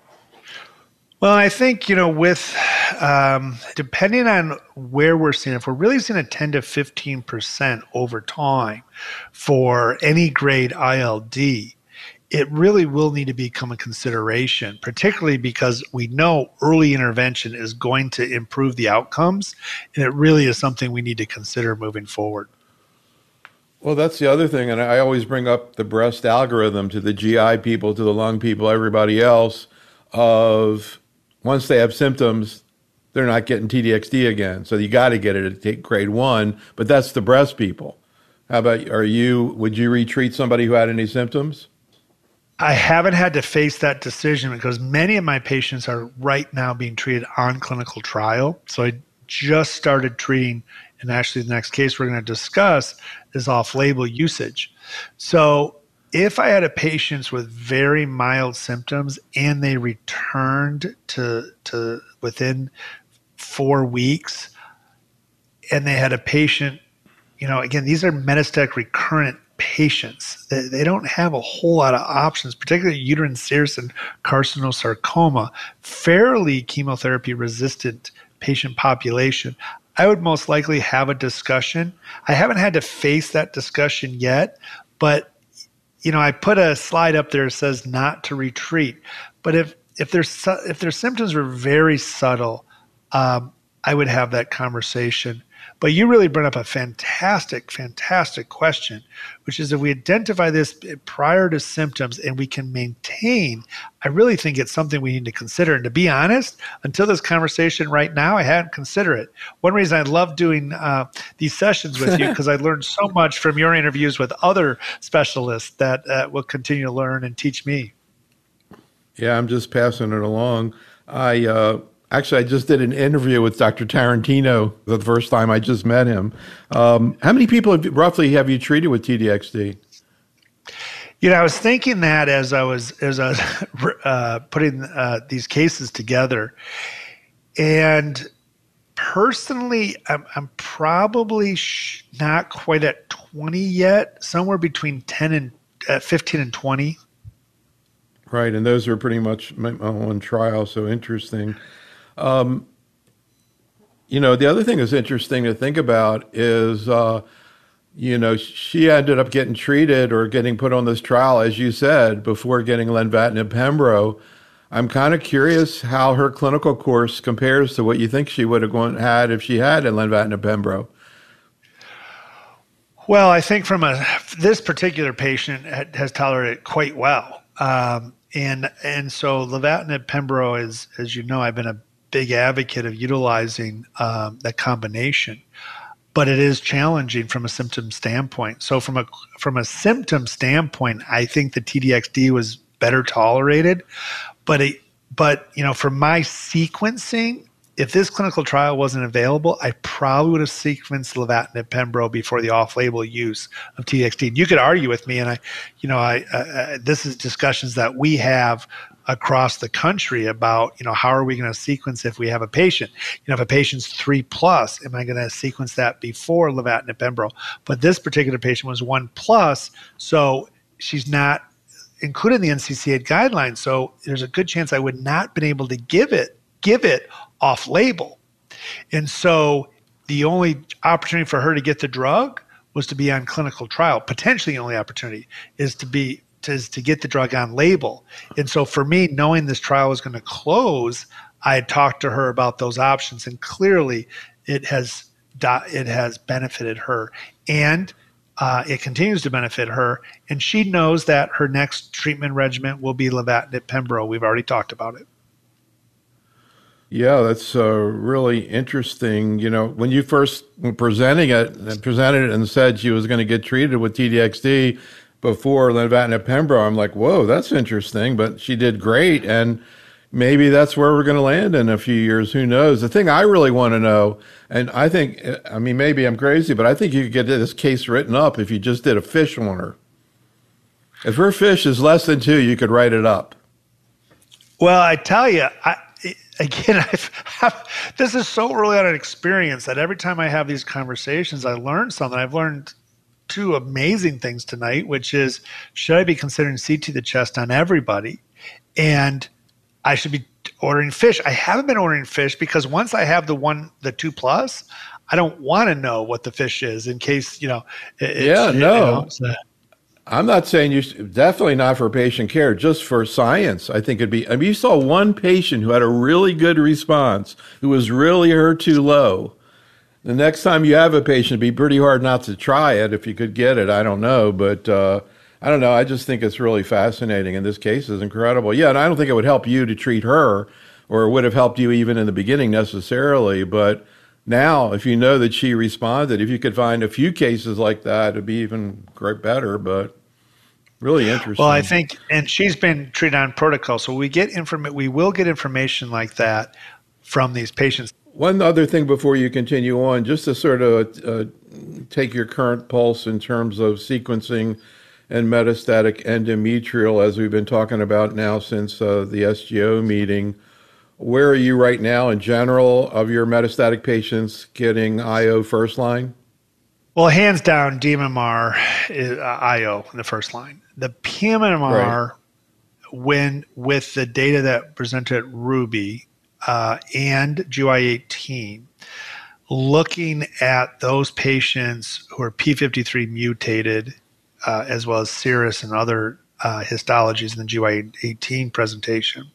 S2: Well, I think, you know, with um, depending on where we're seeing, if we're really seeing a ten to fifteen percent over time for any grade I L D, it really will need to become a consideration, particularly because we know early intervention is going to improve the outcomes, and it really is something we need to consider moving forward.
S1: Well, that's the other thing, and I always bring up the breast algorithm to the G I people, to the lung people, everybody else, of once they have symptoms, they're not getting T D X D again. So you got to get it at grade one, but that's the breast people. How about, are you, would you retreat somebody who had any symptoms?
S2: I haven't had to face that decision because many of my patients are right now being treated on clinical trial. So I just started treating, and actually the next case we're going to discuss is off-label usage. So if I had a patient with very mild symptoms and they returned to to within four weeks, and they had a patient, you know, again, these are metastatic recurrent patients. They, they don't have a whole lot of options, particularly uterine serous and carcinosarcoma, fairly chemotherapy resistant patient population. I would most likely have a discussion. I haven't had to face that discussion yet, but you know, I put a slide up there that says not to retreat. But if if their if their symptoms were very subtle, um, I would have that conversation. But you really bring up a fantastic, fantastic question, which is if we identify this prior to symptoms and we can maintain, I really think it's something we need to consider. And to be honest, until this conversation right now, I hadn't considered it. One reason I love doing uh, these sessions with you, because I learned so much from your interviews with other specialists that uh, will continue to learn and teach me.
S1: Yeah, I'm just passing it along. I uh Actually, I just did an interview with Doctor Tarantino the first time I just met him. Um, how many people have, roughly have you treated with T D X D?
S2: You know, I was thinking that as I was as I was uh, putting uh, these cases together, and personally, I'm, I'm probably sh- not quite at twenty yet. Somewhere between ten and uh, fifteen and twenty.
S1: Right, and those are pretty much on trial. So interesting. Um, you know, the other thing that's interesting to think about is, uh, you know, she ended up getting treated or getting put on this trial, as you said, before getting lenvatinib pembro. I'm kind of curious how her clinical course compares to what you think she would have gone, had if she had a lenvatinib pembro.
S2: Well, I think from a this particular patient has tolerated it quite well. Um, and and so lenvatinib pembro is, as you know, I've been a big advocate of utilizing um, that combination, but it is challenging from a symptom standpoint. So from a from a symptom standpoint, I think the T D X D was better tolerated, but it, but you know, for my sequencing, if this clinical trial wasn't available, I probably would have sequenced lenvatinib pembro before the off-label use of T D X D. And you could argue with me, and I, you know, I uh, this is discussions that we have across the country about, you know, how are we going to sequence if we have a patient? You know, if a patient's three plus, am I going to sequence that before lenvatinib pembro? But this particular patient was one plus, so she's not included in the N C C eight guidelines. So there's a good chance I would not been able to give it give it off label. And so the only opportunity for her to get the drug was to be on clinical trial. Potentially the only opportunity is to be is to get the drug on label. And so for me, knowing this trial was going to close, I had talked to her about those options, and clearly it has it has benefited her. And Uh, it continues to benefit her, and she knows that her next treatment regimen will be lenvatinib pembro. We've already talked about it.
S1: Yeah, that's uh, really interesting. You know, when you first were presenting it, presented it and said she was going to get treated with T D X D before lenvatinib pembro, I'm like, whoa, that's interesting. But she did great, and maybe that's where we're going to land in a few years. Who knows? The thing I really want to know, and I think, I mean, maybe I'm crazy, but I think you could get this case written up if you just did a fish on her. If her fish is less than two, you could write it up.
S2: Well, I tell you, I, again, I've, I've, this is so early on in experience that every time I have these conversations, I learn something. I've learned two amazing things tonight, which is, should I be considering C T the chest on everybody? And I should be ordering fish. I haven't been ordering fish because once I have the one, the two plus, I don't want to know what the fish is in case, you know. It,
S1: yeah,
S2: it,
S1: no.
S2: You know, so.
S1: I'm not saying you should, definitely not for patient care, just for science. I think it'd be, I mean, you saw one patient who had a really good response, who was really H E R two low. The next time you have a patient, it'd be pretty hard not to try it if you could get it. I don't know, but uh, I don't know. I just think it's really fascinating. And this case is incredible. Yeah, and I don't think it would help you to treat her, or it would have helped you even in the beginning necessarily. But now, if you know that she responded, if you could find a few cases like that, it'd be even great better. But really interesting.
S2: Well, I think, and she's been treated on protocol, so we get inform- we will get information like that from these patients.
S1: One other thing before you continue on, just to sort of uh, take your current pulse in terms of sequencing and metastatic endometrial, as we've been talking about now since uh, the S G O meeting. Where are you right now in general of your metastatic patients getting I O first line?
S2: Well, hands down, D M M R is uh, I O in the first line. The P M M R, right, when with the data that presented at Ruby uh, and G Y eighteen, looking at those patients who are P fifty-three mutated, uh, as well as serous and other uh, histologies in the G Y eighteen presentation,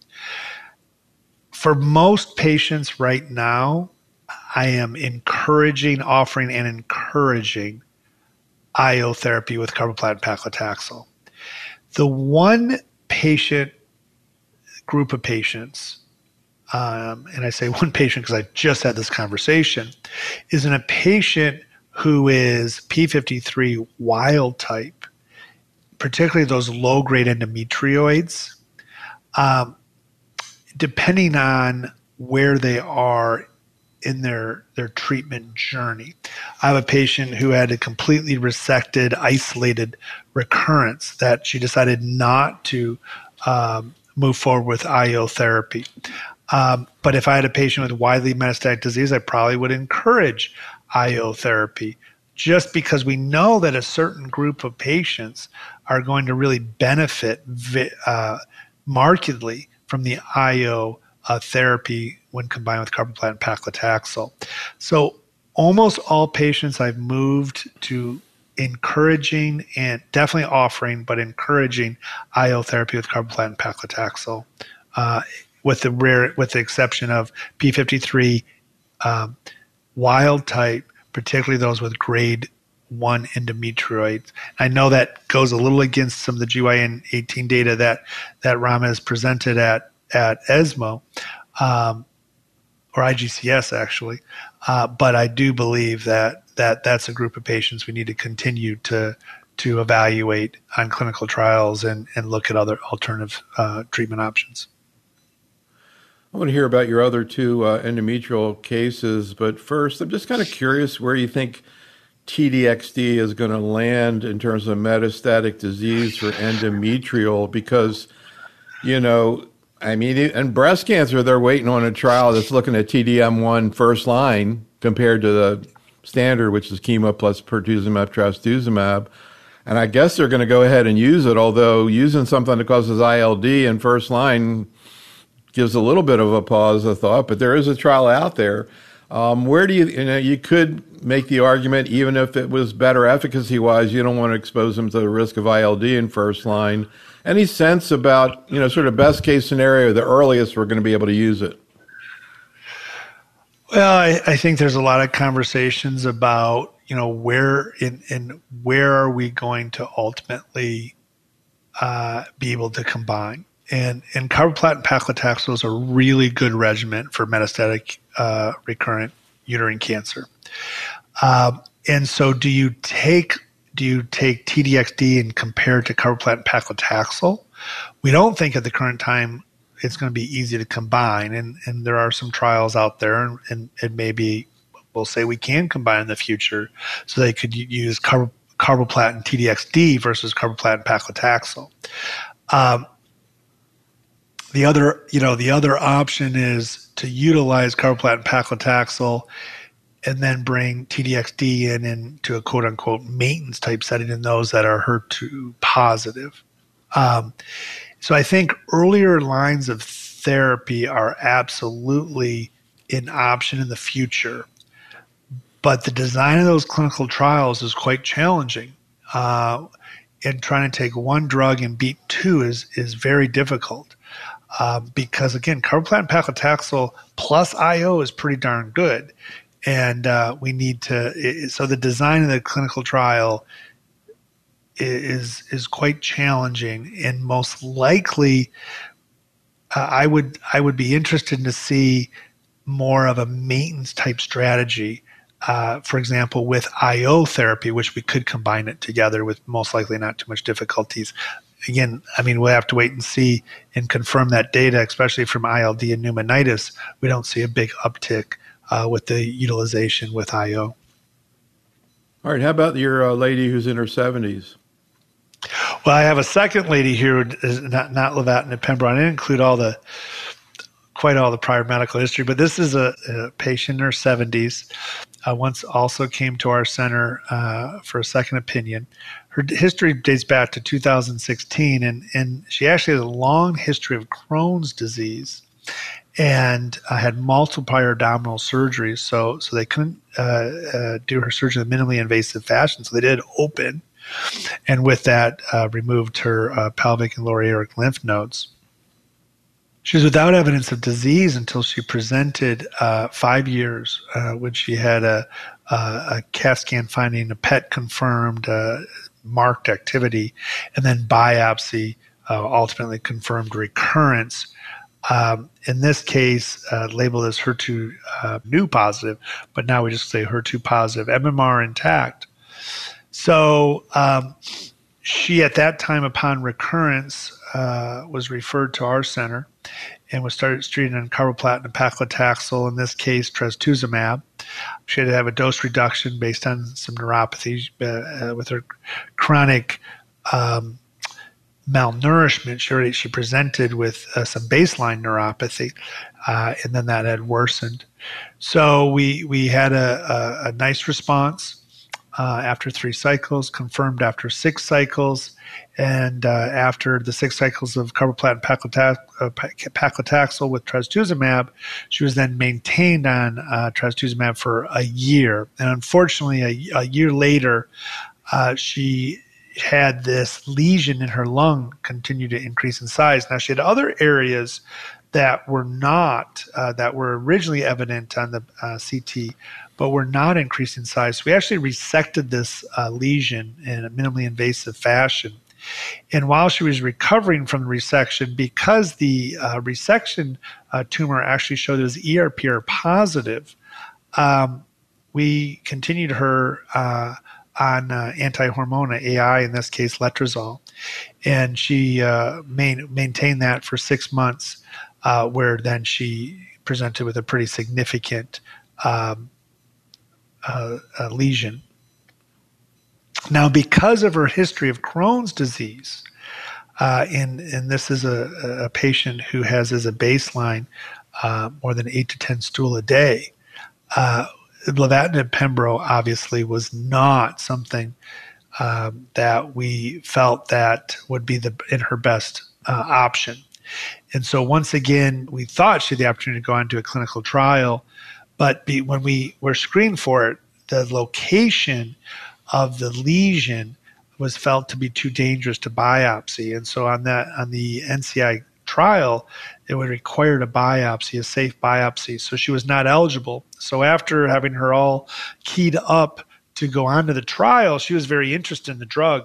S2: for most patients right now, I am encouraging, offering and encouraging I O therapy with carboplatin paclitaxel. The one patient, group of patients, um, and I say one patient because I just had this conversation, is in a patient who is P fifty-three wild type, particularly those low-grade endometrioids. Um, depending on where they are in their, their treatment journey. I have a patient who had a completely resected, isolated recurrence that she decided not to um, move forward with I O therapy. Um, but if I had a patient with widely metastatic disease, I probably would encourage I O therapy, just because we know that a certain group of patients are going to really benefit vi- uh, markedly from the I O uh, therapy when combined with carboplatin paclitaxel. So almost all patients I've moved to encouraging and definitely offering, but encouraging I O therapy with carboplatin paclitaxel, uh, with the rare, with the exception of P fifty-three um, wild type, particularly those with grade one endometrioids. I know that goes a little against some of the G Y eighteen data that that Rama has presented at at ESMO, um, or I G C S actually, uh, but I do believe that that that's a group of patients we need to continue to to evaluate on clinical trials and and look at other alternative uh, treatment options.
S1: I want to hear about your other two uh, endometrial cases, but first, I'm just kind of curious where you think T D X D is going to land in terms of metastatic disease for endometrial, because, you know, I mean, and breast cancer, they're waiting on a trial that's looking at T D M one first line compared to the standard, which is chemo plus pertuzumab, trastuzumab. And I guess they're going to go ahead and use it, although using something that causes I L D in first line gives a little bit of a pause of thought, but there is a trial out there. Um, where do you, you know, you could make the argument, even if it was better efficacy-wise, you don't want to expose them to the risk of I L D in first line. Any sense about, you know, sort of best case scenario, the earliest we're going to be able to use it?
S2: Well, I, I think there's a lot of conversations about, you know, where in, in where are we going to ultimately uh, be able to combine? And, and carboplatin paclitaxel is a really good regimen for metastatic uh, recurrent uterine cancer. Um, and so, do you take do you take T D X D and compare it to carboplatin paclitaxel? We don't think at the current time it's going to be easy to combine, and, and there are some trials out there, and, and, and maybe we'll say we can combine in the future, so they could use carb, carboplatin T D X D versus carboplatin paclitaxel. Um, the other, you know, the other option is to utilize carboplatin paclitaxel and then bring T D X D in into a quote unquote maintenance type setting in those that are H E R two positive. Um, so I think earlier lines of therapy are absolutely an option in the future, but the design of those clinical trials is quite challenging. Uh, and trying to take one drug and beat two is is very difficult. Uh, because again, carboplatin paclitaxel plus I O is pretty darn good. And uh, we need to, so the design of the clinical trial is is quite challenging, and most likely, uh, I would I would be interested to see more of a maintenance type strategy. Uh, for example, with I O therapy, which we could combine it together with most likely not too much difficulties. Again, I mean, we'll have to wait and see and confirm that data, especially from I L D and pneumonitis. We don't see a big uptick Uh, with the utilization with I O.
S1: All right. How about your uh, lady who's in her seventies?
S2: Well, I have a second lady here, who is not, not lenvatinib pembro. I didn't include all the, quite all the prior medical history, but this is a, a patient in her seventies. Uh, once also came to our center uh, for a second opinion. Her history dates back to two thousand sixteen, and, and she actually has a long history of Crohn's disease. And I had multiple prior abdominal surgeries, so so they couldn't uh, uh, do her surgery in a minimally invasive fashion, so they did open, and with that uh, removed her uh, pelvic and lower aortic lymph nodes. She was without evidence of disease until she presented uh, five years uh, when she had a, a, a CAT scan finding a P E T confirmed uh, marked activity, and then biopsy uh, ultimately confirmed recurrence. Um, in this case, uh, labeled as H E R two uh, new positive, but now we just say H E R two positive, M M R intact. So um, she, at that time, upon recurrence, uh, was referred to our center and was started treated on carboplatin and paclitaxel, in this case, trastuzumab. She had to have a dose reduction based on some neuropathy uh, uh, with her chronic um malnourishment. She already, she presented with uh, some baseline neuropathy, uh, and then that had worsened. So we we had a, a, a nice response uh, after three cycles, confirmed after six cycles, and uh, after the six cycles of carboplatin paclitax, uh, paclitaxel with trastuzumab, she was then maintained on uh, trastuzumab for a year. And unfortunately, a, a year later, uh, she had this lesion in her lung continue to increase in size. Now, she had other areas that were not, uh, that were originally evident on the uh, C T, but were not increasing in size. So we actually resected this uh, lesion in a minimally invasive fashion. And while she was recovering from the resection, because the uh, resection uh, tumor actually showed it was E R P R positive, um, we continued her uh, on uh, anti-hormone A I, in this case letrozole, and she uh, main, maintained that for six months, uh, where then she presented with a pretty significant um, uh, uh, lesion. Now, because of her history of Crohn's disease, uh, and, and this is a, a patient who has as a baseline uh, more than eight to ten stool a day, uh, lenvatinib pembro obviously was not something um, that we felt that would be the in her best uh, option. And so once again, we thought she had the opportunity to go on to a clinical trial, but be, when we were screened for it, the location of the lesion was felt to be too dangerous to biopsy. And so on that, on the N C I trial, it would require a biopsy, a safe biopsy. So she was not eligible. So after having her all keyed up to go on to the trial, she was very interested in the drug.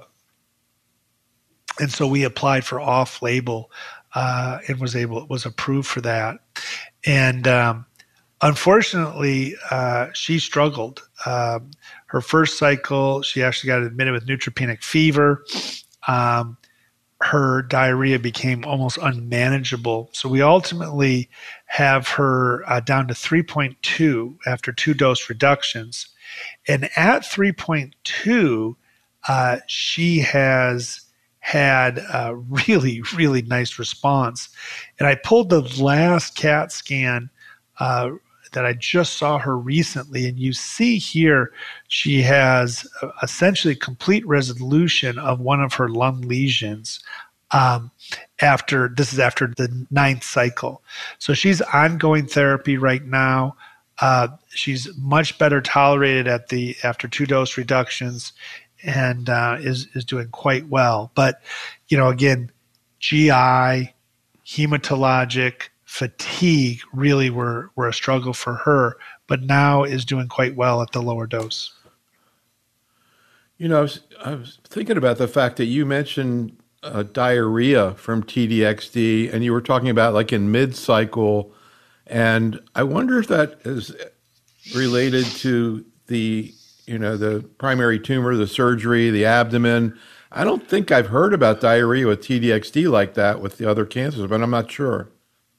S2: And so we applied for off-label uh, and was able was approved for that. And um, unfortunately, uh, she struggled. Um, her first cycle, she actually got admitted with neutropenic fever. Um, her diarrhea became almost unmanageable. So we ultimately have her uh, down to three point two after two dose reductions. And at three point two, uh, she has had a really, really nice response. And I pulled the last CAT scan uh, that I just saw her recently. And you see here, she has essentially complete resolution of one of her lung lesions. Um, after this is after the ninth cycle. So she's ongoing therapy right now. Uh, she's much better tolerated at the after two dose reductions, and uh, is is doing quite well. But you know, again, G I, hematologic, fatigue really were were a struggle for her, but now is doing quite well at the lower dose.
S1: You know, I was, I was thinking about the fact that you mentioned uh, diarrhea from T D X D, and you were talking about like in mid-cycle, and I wonder if that is related to the, you know, the primary tumor, the surgery, the abdomen. I don't think I've heard about diarrhea with T D X D like that with the other cancers, but I'm not sure.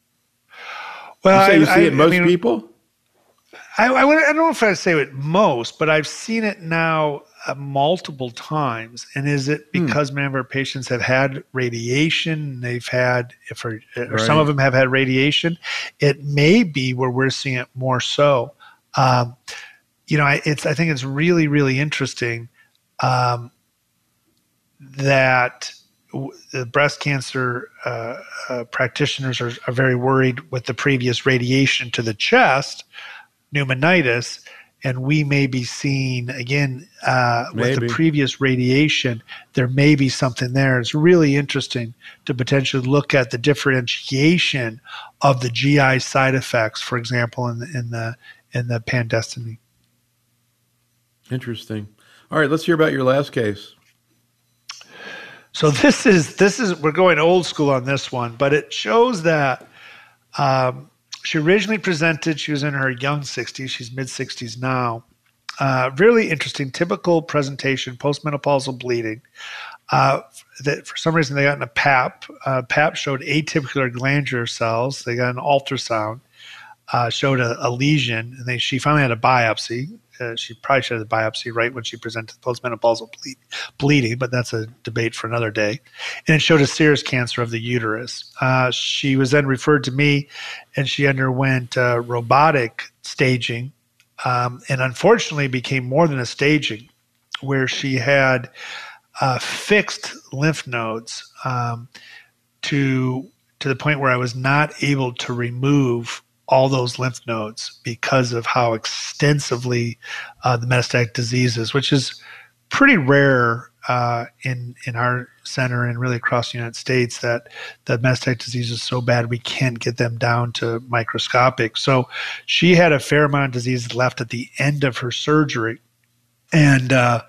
S2: Well,
S1: you say you
S2: I,
S1: see
S2: I,
S1: it in most
S2: I mean,
S1: people?
S2: I, I, would, I don't know if I'd say it most, but I've seen it now uh, multiple times. And is it because hmm. many of our patients have had radiation? They've had, if or, or right. some of them have had radiation. It may be where we're seeing it more so. Um, you know, I, it's I think it's really, really interesting um, that w- the breast cancer uh, uh, practitioners are, are very worried with the previous radiation to the chest, pneumonitis, and we may be seeing, again, uh, with the previous radiation, there may be something there. It's really interesting to potentially look at the differentiation of the G I side effects, for example, in the, in the, in the pandestemy.
S1: Interesting. All right, let's hear about your last case.
S2: So this is, this is we're going old school on this one, but it shows that um, she originally presented, she was in her young sixties, she's mid-sixties now. Uh, really interesting, typical presentation, postmenopausal bleeding. Uh, that for some reason they got in a P A P. Uh, P A P showed atypical glandular cells. They got an ultrasound, uh, showed a, a lesion, and they, she finally had a biopsy. Uh, she probably should have had a biopsy right when she presented postmenopausal ble- bleeding, but that's a debate for another day. And it showed a serous cancer of the uterus. Uh, she was then referred to me, and she underwent uh, robotic staging, um, and unfortunately became more than a staging, where she had uh, fixed lymph nodes um, to to the point where I was not able to remove all those lymph nodes because of how extensively uh, the metastatic disease is, which is pretty rare uh, in in our center and really across the United States, that the metastatic disease is so bad we can't get them down to microscopic. So she had a fair amount of disease left at the end of her surgery. And uh,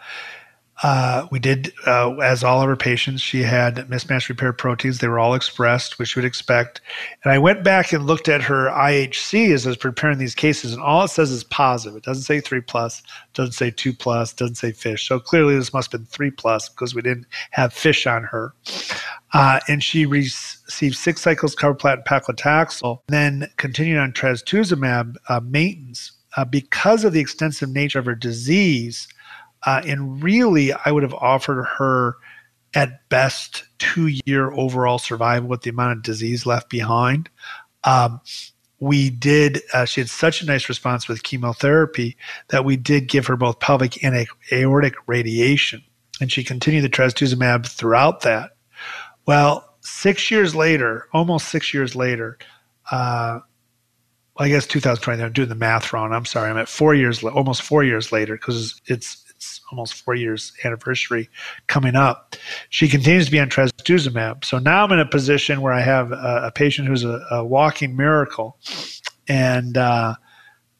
S2: Uh, we did, uh, as all of our patients, she had mismatch repair proteins. They were all expressed, which you would expect. And I went back and looked at her I H C as I was preparing these cases, and all it says is positive. It doesn't say three plus, doesn't say two plus, doesn't say fish. So clearly this must have been three plus because we didn't have fish on her. Uh, and she re- received six cycles carboplatin paclitaxel, then continued on trastuzumab uh, maintenance. Uh, because of the extensive nature of her disease, Uh, and really, I would have offered her at best two-year overall survival with the amount of disease left behind. Um, we did, uh, she had such a nice response with chemotherapy that we did give her both pelvic and aortic radiation. And she continued the trastuzumab throughout that. Well, six years later, almost six years later, uh, well, I guess two thousand twenty, I'm doing the math wrong. I'm sorry. I'm at four years, almost four years later, because it's It's almost four years anniversary coming up. She continues to be on trastuzumab. So now I'm in a position where I have a, a patient who's a, a walking miracle. And uh,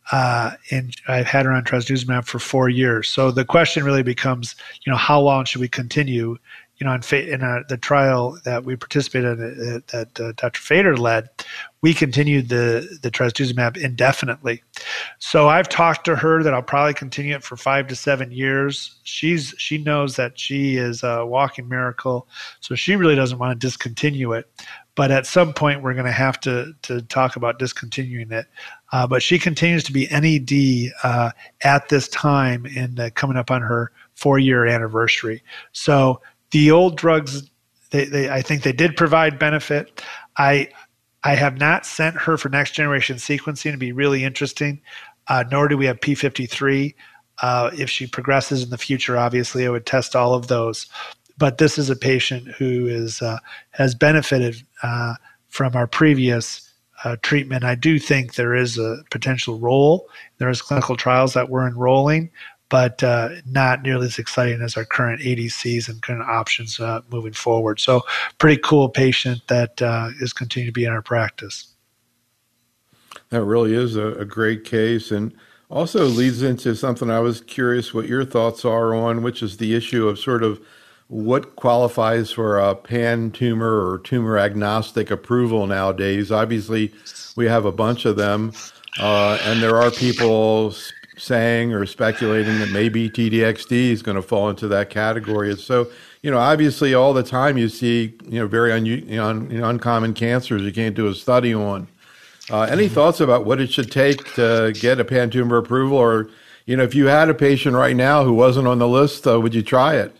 S2: Uh, and I've had her on trastuzumab for four years. So the question really becomes, you know, how long should we continue? You know, in, fa- in our, the trial that we participated in, uh, that uh, Doctor Fader led, we continued the the trastuzumab indefinitely. So I've talked to her that I'll probably continue it for five to seven years. She's she knows that she is a walking miracle, so she really doesn't want to discontinue it. But at some point, we're going to have to to talk about discontinuing it. Uh, but she continues to be N E D uh, at this time and uh, coming up on her four-year anniversary. So the old drugs, they, they I think they did provide benefit. I I have not sent her for next generation sequencing. It'd be really interesting. Uh, nor do we have P fifty-three. Uh, if she progresses in the future, obviously, I would test all of those. But this is a patient who is uh, has benefited uh, from our previous uh, treatment. I do think there is a potential role. There is clinical trials that we're enrolling, but uh, not nearly as exciting as our current A D Cs and current options uh, moving forward. So pretty cool patient that uh, is continuing to be in our practice.
S1: That really is a, a great case, and also leads into something I was curious what your thoughts are on, which is the issue of sort of what qualifies for a pan-tumor or tumor-agnostic approval nowadays. Obviously, we have a bunch of them, uh, and there are people saying or speculating that maybe T D X D is going to fall into that category. And so, you know, obviously all the time you see, you know, very un- you know, un- you know, uncommon cancers you can't do a study on. Uh, any thoughts about what it should take to get a pan-tumor approval? Or, you know, if you had a patient right now who wasn't on the list, uh, would you try it?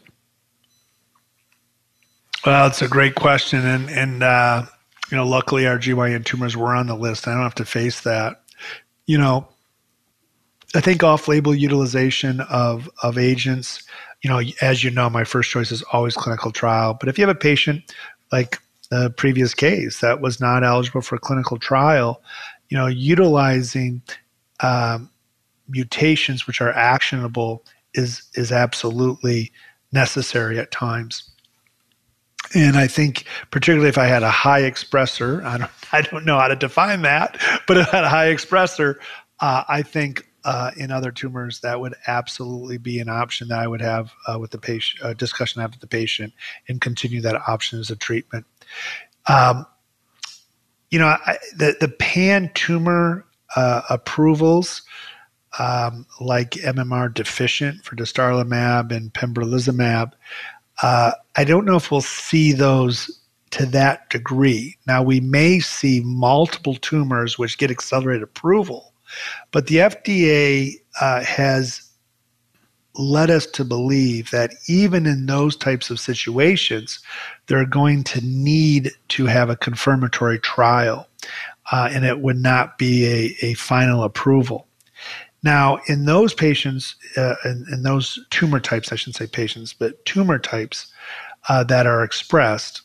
S2: Well, it's a great question. And, and uh, you know, luckily our G Y N tumors were on the list. I don't have to face that. You know, I think off-label utilization of, of agents, you know, as you know, my first choice is always clinical trial. But if you have a patient like the previous case that was not eligible for a clinical trial, you know, utilizing um, mutations which are actionable is is absolutely necessary at times. And I think particularly if I had a high expressor, I don't I don't know how to define that, but if I had a high expressor, uh, I think uh, in other tumors that would absolutely be an option that I would have uh, with the patient, uh, discussion I have with the patient, and continue that option as a treatment. Um, you know, I, the the pan tumor uh, approvals, um, like M M R deficient for dostarlimab and pembrolizumab, uh, I don't know if we'll see those to that degree. Now, we may see multiple tumors which get accelerated approval, but the F D A uh, has led us to believe that even in those types of situations, they're going to need to have a confirmatory trial, uh, and it would not be a, a final approval. Now, in those patients, uh, in, in those tumor types, I shouldn't say patients, but tumor types uh, that are expressed,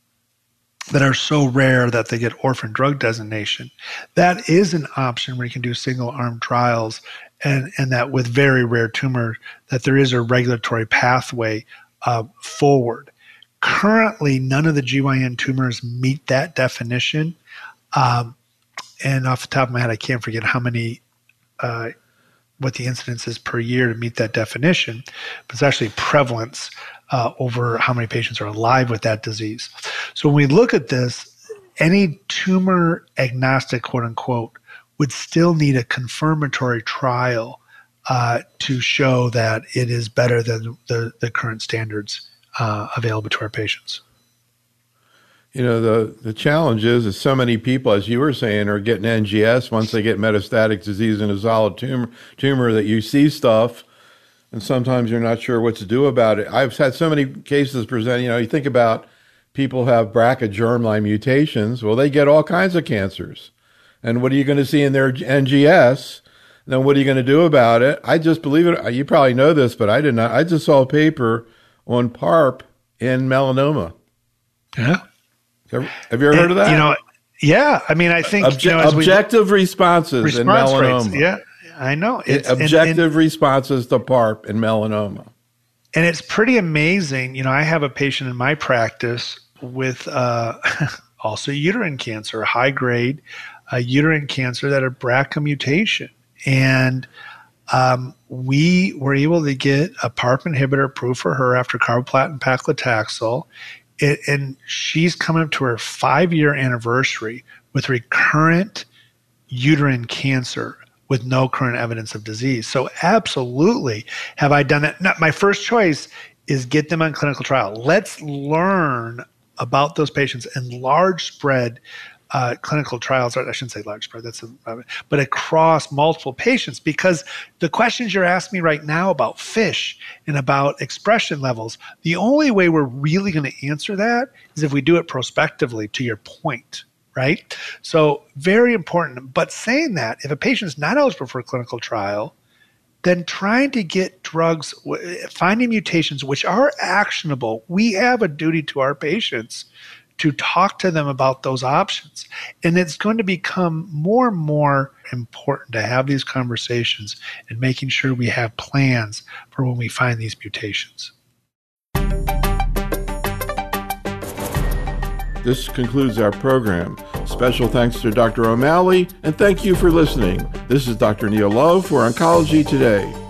S2: that are so rare that they get orphan drug designation, that is an option where you can do single-arm trials, and, and that with very rare tumor, that there is a regulatory pathway uh, forward. Currently, none of the G Y N tumors meet that definition. Um, and off the top of my head, I can't forget how many, uh, what the incidence is per year to meet that definition, but it's actually prevalence uh, over how many patients are alive with that disease. So when we look at this, any tumor agnostic, quote unquote, would still need a confirmatory trial uh, to show that it is better than the, the current standards uh, available to our patients.
S1: You know, the, the challenge is, is so many people, as you were saying, are getting N G S once they get metastatic disease in a solid tumor, tumor that you see stuff, and sometimes you're not sure what to do about it. I've had so many cases present, you know, you think about people who have B R C A germline mutations. Well, they get all kinds of cancers. And what are you going to see in their N G S? Then what are you going to do about it? I just believe it. You probably know this, but I did not. I just saw a paper on PARP in melanoma.
S2: Yeah.
S1: Have, have you ever heard of that?
S2: You know, yeah. I mean, I think
S1: Obje-
S2: you know,
S1: objective we, responses response in melanoma.
S2: Rates, yeah, I know.
S1: It's, objective and, and, responses to PARP in melanoma.
S2: And it's pretty amazing. You know, I have a patient in my practice with uh, also uterine cancer, high grade uh, uterine cancer that had B R C A mutation. And um, we were able to get a PARP inhibitor approved for her after carboplatin paclitaxel. It, and she's coming up to her five-year anniversary with recurrent uterine cancer with no current evidence of disease. So absolutely have I done it. Not, my first choice is get them on clinical trial. Let's learn about those patients in large spread uh, clinical trials. Or I shouldn't say large spread, that's a, but across multiple patients, because the questions you're asking me right now about FISH and about expression levels, the only way we're really going to answer that is if we do it prospectively, to your point. Right? So very important. But saying that, if a patient is not eligible for a clinical trial, then trying to get drugs, finding mutations which are actionable, we have a duty to our patients to talk to them about those options. And it's going to become more and more important to have these conversations and making sure we have plans for when we find these mutations.
S1: This concludes our program. Special thanks to Doctor O'Malley, and thank you for listening. This is Doctor Neil Love for Oncology Today.